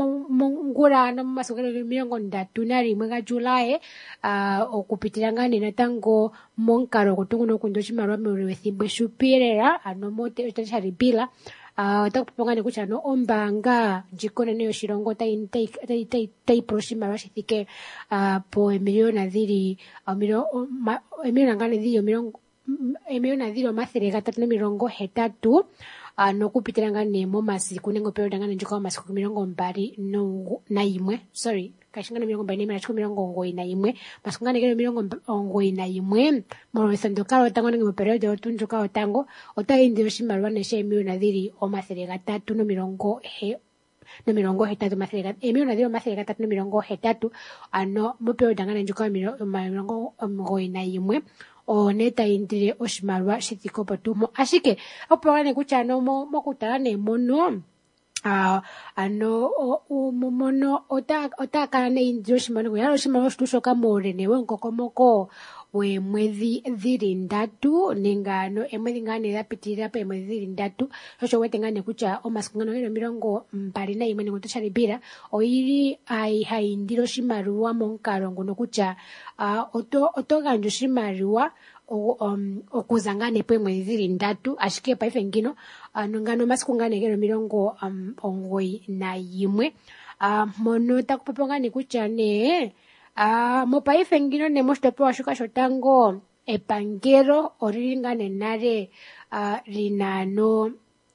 ngura no masukero miongo ndatu na rimwe ga July uh, okupitirangane natango monkaro kutungu no kundoshi marwa mwe thimbe shupirera ano mote tashari bila uh, takupongane kucha no ombanga jikone ne yoshirongo tai tai tai tai, tai proshima rashithike uh, po emiliona dhiri amiro emiliona ngane dhiri mirongo emiliona dhiri mathere gatatu na mirongo hetatu Uh, no kupitiranga nemo masiku nengo pero dangana njuka masiku mirongo mbari no na imwe sorry kashingana mirongo mbari na mirongo ngoi na imwe masiku ngane kero mirongo ngoi na imwe moro sandokaro tango nengo pero de otunjuka otango otaindi oshimarwa neshe emiyo na dhiri o mathere gatatu no mirongo he no mirongo hetatu mathere gatatu emiyo na dhiri o mathere gatatu no mirongo hetatu ano mo pero dangana njuka mirongo ngoi na imwe o neta indire oshimarwa shithikopo tumo ashike opwane kucha no mo mokutala ne mono ah uh, ano o, o mono ota ota kana ne indire oshimarwa yalo oshimarwa shitushoka more ne wenkokomoko we mwezi dhiri ndatu nengano emwezi ngane dhapitirira pe mwezi dhiri ndatu shosho wete ngane kucha omasiku ngano hilo mirongo mbali na imwe nengo tosharibira oiri ai haindiro shimaruwa monkaro ngono kucha uh, oto oto ganjo shimaruwa o um, okuzangane pe mwezi dhiri ndatu ashike pa ife ngino uh, ngano masiku ngane hilo mirongo um, ongoi na imwe uh, mono takupapongane kucha ne Ah, uh, mo paife ngino ne mostopo ashuka shotango epangero oriringane nare uh, rinano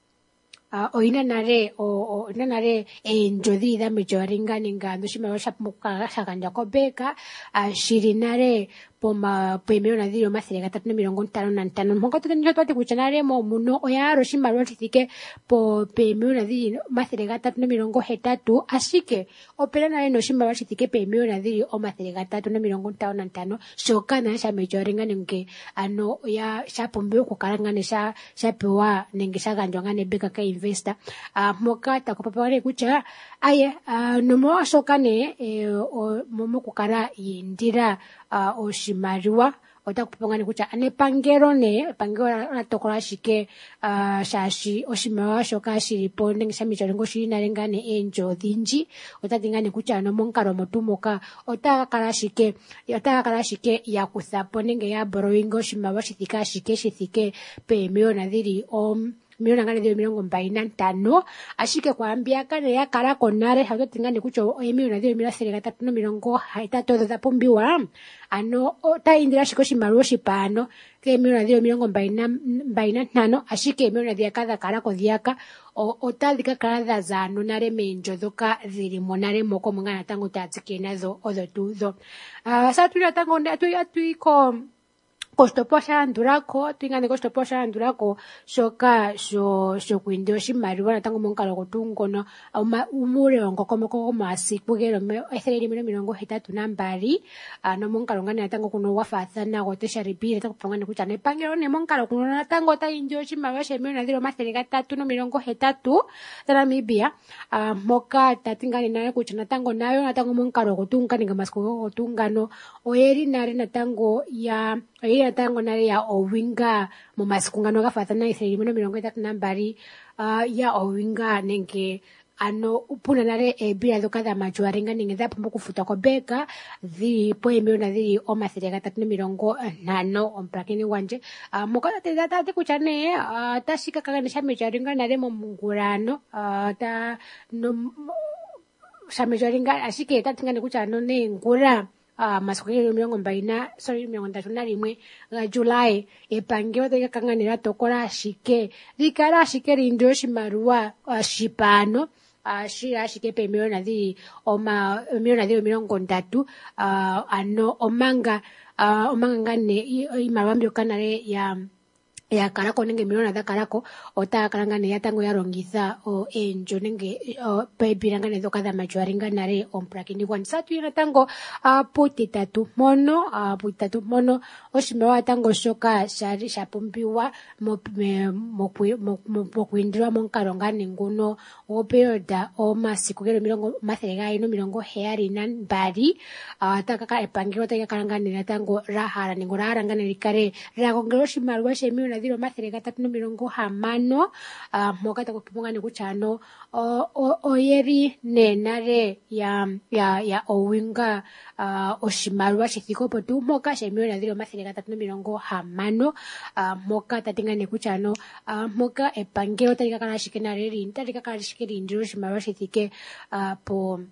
uh, oina nare o, o ina nare enjodi da mejoringane ngando shima washa muka shakanja kobeka uh, shirinare poma pemeo na dhiri o mathere gatatu na mirongo ntano na ntano mhongo tuke njo twate kuchanare mo muno oyaro shimarwa tithike po pemeo na dhiri mathere gatatu na mirongo hetatu ashike opera na no shimarwa tithike pemeo na dhiri o mathere gatatu na mirongo ntano na ntano shoka na sha mejoringa nenge ano ya sha pombe ko karangane sha sha pewa nenge sha ganjwa ne beka ka investor uh, moka ta ko papare kucha aye uh, no mo shoka ne e, o momo kukara yindira uh, o shimariwa otakupongana kucha ane pangero ne pangero na tokola shike uh, shashi oshimawa shoka shiripo nenge shamicharengo shirina rengane enjo dhinji otatingane kucha no monkaro motumoka otakala shike otakala shike ya kuthapo nenge ya borrowing oshimawa shithika shike shithike pe milioni dhiri om milioni ngane dhiri mirongo mbali na ntano ashike kwambia kane ya kala konare hatotingane kucho milioni dhiri mirongo gatatu no mirongo hetatu dha pombiwa ano ota indira shiko shimaruo shipano ke milioni dhiri mirongo mbali na ntano ashike milioni dhiri kadha kala kodhiaka otadhika kala dha zano nare menjo dhoka dhiri monare moko mungana tango tatsike nazo odho tuzo uh, sa tuli tango atu atu iko kostopo sharandurako twingane kostopo sharandurako shoka sho sho kwindio shimariwa natango monkalo gotungono uma umure ongokomoko masiku gero ethereri mirongo hetatu na mbali ano monkalo ngane natango kuno wafathana gotesha ripire takupongane kucha ne pangero ne monkalo kuno natango ta indio shimariwa shemiro na dhiro mathere gatatu no mirongo hetatu tara mibia uh, moka tatingane nayo kucha natango nayo natango monkalo gotungane ngamasiku gotungano oyeri nare natango ya oyeri tango nare ya owinga mo masiku ngano gafathana iseri mirongo hetatu na mbali uh, ya owinga nenge ano upuna nare e bia doka da majuarenga nenge da pombo kufuta ko beka dhi po emeo na dhi o mathere gatatu na mirongo nano omprakeni wanje uh, mokata te data te kuchane uh, ta shika kagane shamejarenga nare mo mungurano uh, ta no shamejarenga ashike ta tingane kuchano ne ngura Ah, uh, masiku mirongo mbali na sorry mirongo ndatu na rimwe ga July epangeo te kanganira tokola shike likara shike rindio shimaruwa uh, shipano uh, shira shike pe milioni dhiri oma milioni dhiri mirongo ndatu uh, ano omanga uh, omanga ngane imarambio kanare ya ya karako nenge miliona da karako ota karangane yatango yarongitha o enjo nenge o pebirangane doka da majuaringa nare omprakini wan satu ina tango a puti tatu mono a puti tatu mono oshimewa tango shoka shari shapumbiwa mo mo mo kuindira monkarongane nguno o perioda o masiku gero milongo matherega ino milongo heari nan bari atakaka epangiro taka karangane yatango rahara ningo rahangane likare ragongero shimarwa shemiona dilo matherega tatu no milongo hamano uh, mokata kukipunga ni kuchano o, o, oyeri nenare ya ya ya owinga uh, oshimarwa shithiko potu moka shemiona dilo matherega tatu no milongo hamano uh, moka tatinga ni kuchano uh, moka epangeo tarika kana shikenare rin tarika kana shikeri ndiro shimarwa shithike uh, po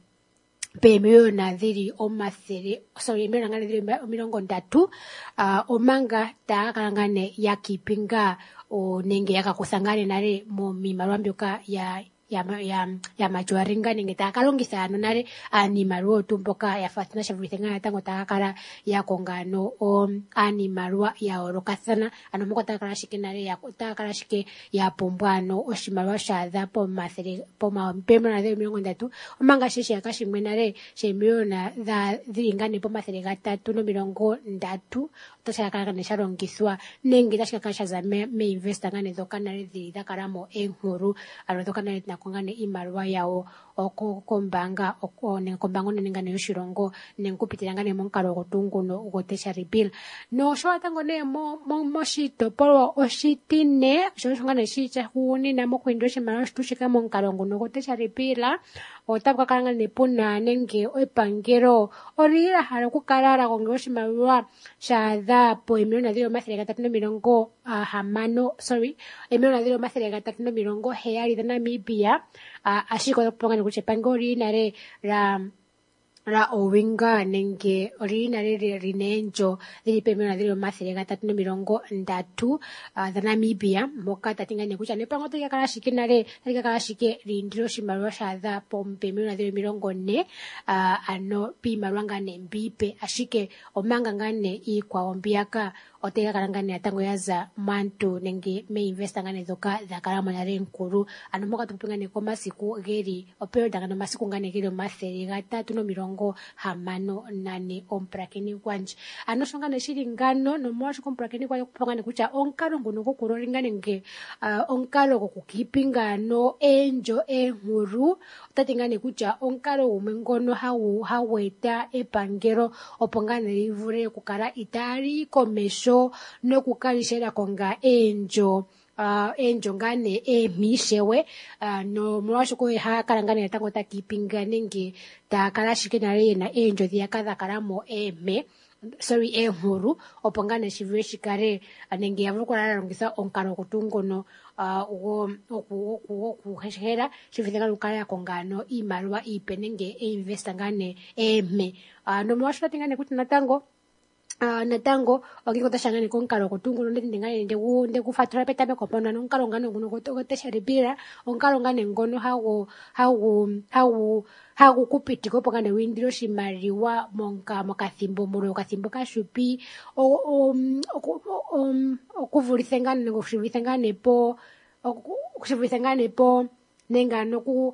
pemeo na dhiri o mathere sorry meo ngane dhiri milongo ndatu uh, omanga ta karangane ya kipinga o nenge yakakusangane nare mo mimarwambyoka ya ya ya ya majuaringa nenge ta kalongisa ano nare animalwa tumpoka ya fatina shavrithenga tango ta kala ya kongano o animalwa ya orokasana ano moko ta kala shike nare ya ta kala shike ya pombwano oshimalwa shadha po mathere po mapemba na milongo ndatu omanga shishi yakashimwe nare shemiona dha dhingane po mathere gatatu no milongo ndatu toshaka kala ne sharongiswa nenge tashaka kasha za me, me investa ngane doka nare dhida karamo enkuru ano doka nare kongane imarwa yao oko kombanga oko ne kombango nengane yoshirongo nenkupitirangane monkalo gotunguno gotesha rebill no sho atango ne mo mo shito polo oshitine sho ngane shicha huni na mo kwindo shimaro shitushika monkalo ngono gotesha rebill otapka kanga ne puna nenge oipangero orira hara kukarara gongo shimarwa shadha po emilona dilo matherega tatu no milongo uh, hamano sorry emilona dilo matherega tatu no milongo heari da Namibia uh, ashiko pongane kuche pangori nare ra ra owinga nenge orinare rinenjo dili pemena dilo matherega tatu no milongo ndatu uh, da Namibia moka tatingane kucha ne pango to yakala shikinare yakala shike rindiro shimarwa shadha pompe mena dilo milongo ne uh, ano pi marwanga ne mbipe ashike omanga ngane ikwa ombiaka otega karangane atango yaza mantu nenge me investa ngane doka da karamo na renkuru ano moka tupingane ko masiku geri opero dangano masiku ngane gero matherega tatu no milongo hamano nane omprakeni kwanje ano shongane shiri ngano no mwashi komprakeni kwa kupangane kucha onkalo nguno kukuroringane nge uh, onkalo kukipinga no enjo ehuru tatingane kucha onkalo umengono hawu haweta epangero opongane livure kukara itari komesho no kukalishera konga enjo uh, enjo ngane e mishewe uh, no mwasho ko ha karangane tango takipinga nenge ta kalashike na rena enjo dia kadha karamo eme sorry e huru opongane shivwe shikare nenge yavukora rongisa onkaro kutungono uh, ugo oku oku oku heshera shivithenga lukara kongano imalwa ipenenge e investa ngane eme uh, no mwasho tingane kuti natango Uh, natango okiko tashangane konkalo kutunguno ndingane ndegu ndekufatura petabe kopona nonkalo ngane nguno gotesha ribira onkalo ngane ngono hawo hawo hawo hawo kupiti kopongane windiro shimariwa monka mokathimbo mulo kathimbo kashupi o um um okuvulithengane ngoshivithengane po okushivithengane po nengano ku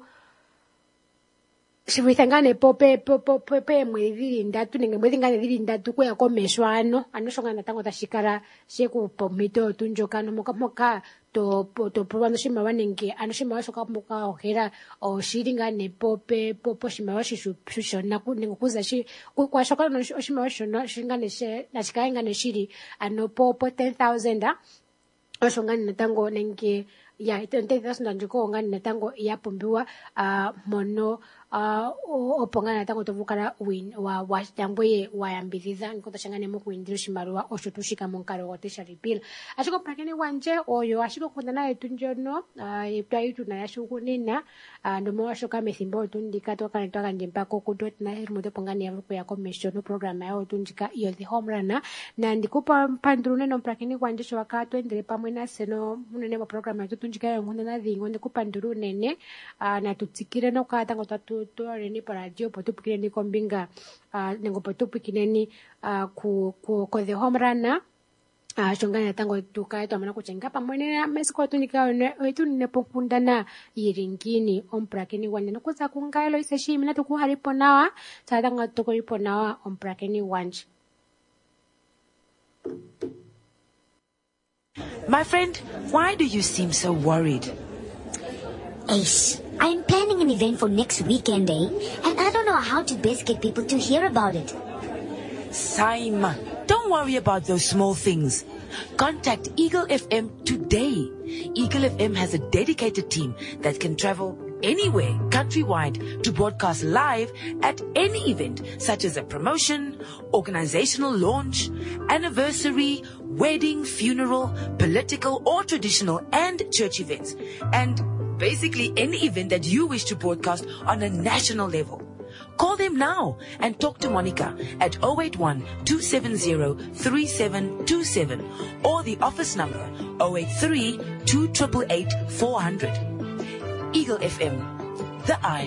shivithangane po pe po po pe pe mwezi ndatu nenge mwezi ngane dhiri ndatu kwa komeshwano anoshonga natango tashikara sheku pomito tunjokano moka moka to to probando shima wanenge anoshima washoka moka ohera o shiringane po pe po po shima washishu shona kunengo kuza shi kwa shoka no shima washona shingane she na shikaengane shiri ano po po ten thousand a oshonga natango nenge ya ten thousand njiko ngane natango ya pombiwa uh, mono uh, opongana tango tovukala win wa washtambwe wayambiriza nkota shangane mu kuindiro shimarwa oshutushika monkaro gotesha repeal ashiko prakene wanje oyo ashiko kundana etunjono uh, iptaitu na yashukunina uh, ndomo washoka methimbo tundika toka ntoka njempako kudot na hermude pongani yavuko ya commission program yao tunjika iyo the home runner na ndikupa pandrune no prakene wanje shwaka twendele pamwe na seno munene mo program ya tunjika yo ngundana dhingo ndikupa ndrune ne uh, na tutsikire no kata ngotatu tuare ni paradio potupikire ni kombinga uh, nengo potupikineni uh, ku ku ko the home runner Ah, shongana tango tuka to amana kuchenga pamone na mesiko tunika wetu nepokundana iringini omprakeni wanje nokuza kungailo iseshi mina tuku haripo nawa tadanga toko ipo nawa omprakeni wanje.
My friend, why do you seem so worried?
Ace, I'm planning an event for next weekend, eh? And I don't know how to best get people to hear about it.
Saima, don't worry about those small things. Contact Eagle F M today. Eagle F M has a dedicated team that can travel anywhere countrywide to broadcast live at any event, such as a promotion, organizational launch, anniversary, wedding, funeral, political or traditional and church events, and basically any event that you wish to broadcast on a national level. Call them now and talk to Monica at zero eight one, two seven zero, three seven two seven or the office number zero eight three, two eight eight, four zero zero. Eagle F M, the eye.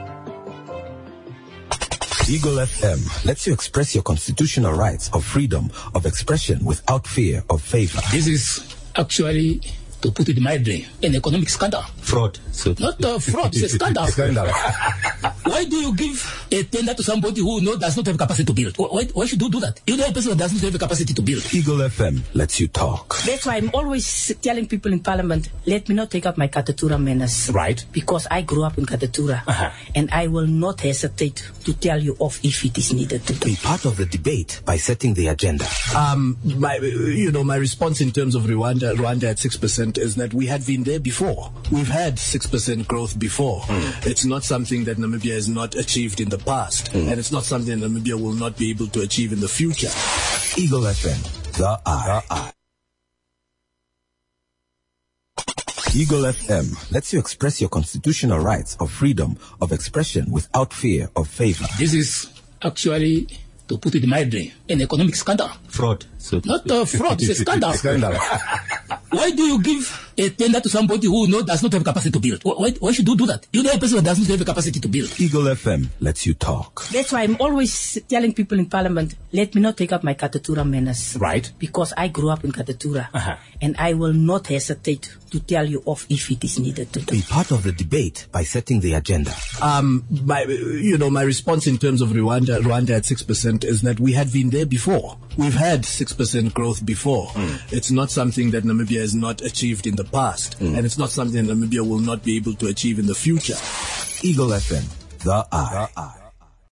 Eagle F M lets you express your constitutional rights of freedom of expression without fear of favor.
This is actually, to put it mildly, an economic scandal.
Fraud. So
Not a fraud, it's a scandal.
Scandal.
Why do you give a tender to somebody who no, does not have capacity to build? Why, why should you do that? You know a person that does not have the capacity to build.
Eagle F M lets you talk.
That's why I'm always telling people in Parliament, let me not take up my Katatura menace.
Right.
Because I grew up in Katatura.
Uh-huh.
And I will not hesitate to tell you off if it is needed to do.
Be part of the debate by setting the agenda.
Um, my, you know, my response in terms of Rwanda, Rwanda at six percent is that we had been there before. We've had six percent growth before. Mm. It's not something that Namibia has not achieved in the past. Mm. And it's not something that Namibia will not be able to achieve in the future.
Eagle F M, the eye. The eye. Eagle F M lets you express your constitutional rights of freedom of expression without fear of favor.
This is actually, to put it mildly, an economic scandal.
Fraud. So
Not a fraud, it's a scandal.
Scandal.
Why do you give a tender to somebody who no, does not have capacity to build? Why, why should you do that? You know a person that does not have the capacity to build.
Eagle F M lets you talk.
That's why I'm always telling people in Parliament, let me not take up my Katatura menace.
Right.
Because I grew up in Katatura.
Uh-huh.
And I will not hesitate to tell you off if it is needed to do.
Be part of the debate by setting the agenda.
Um, my, you know, my response in terms of Rwanda, Rwanda at six percent is that we had been there before. We've had six percent growth before. Mm. It's not something that Namibia has not achieved in the past. Mm. And it's not something that Namibia will not be able to achieve in the future.
Eagle F M, the eye. The eye.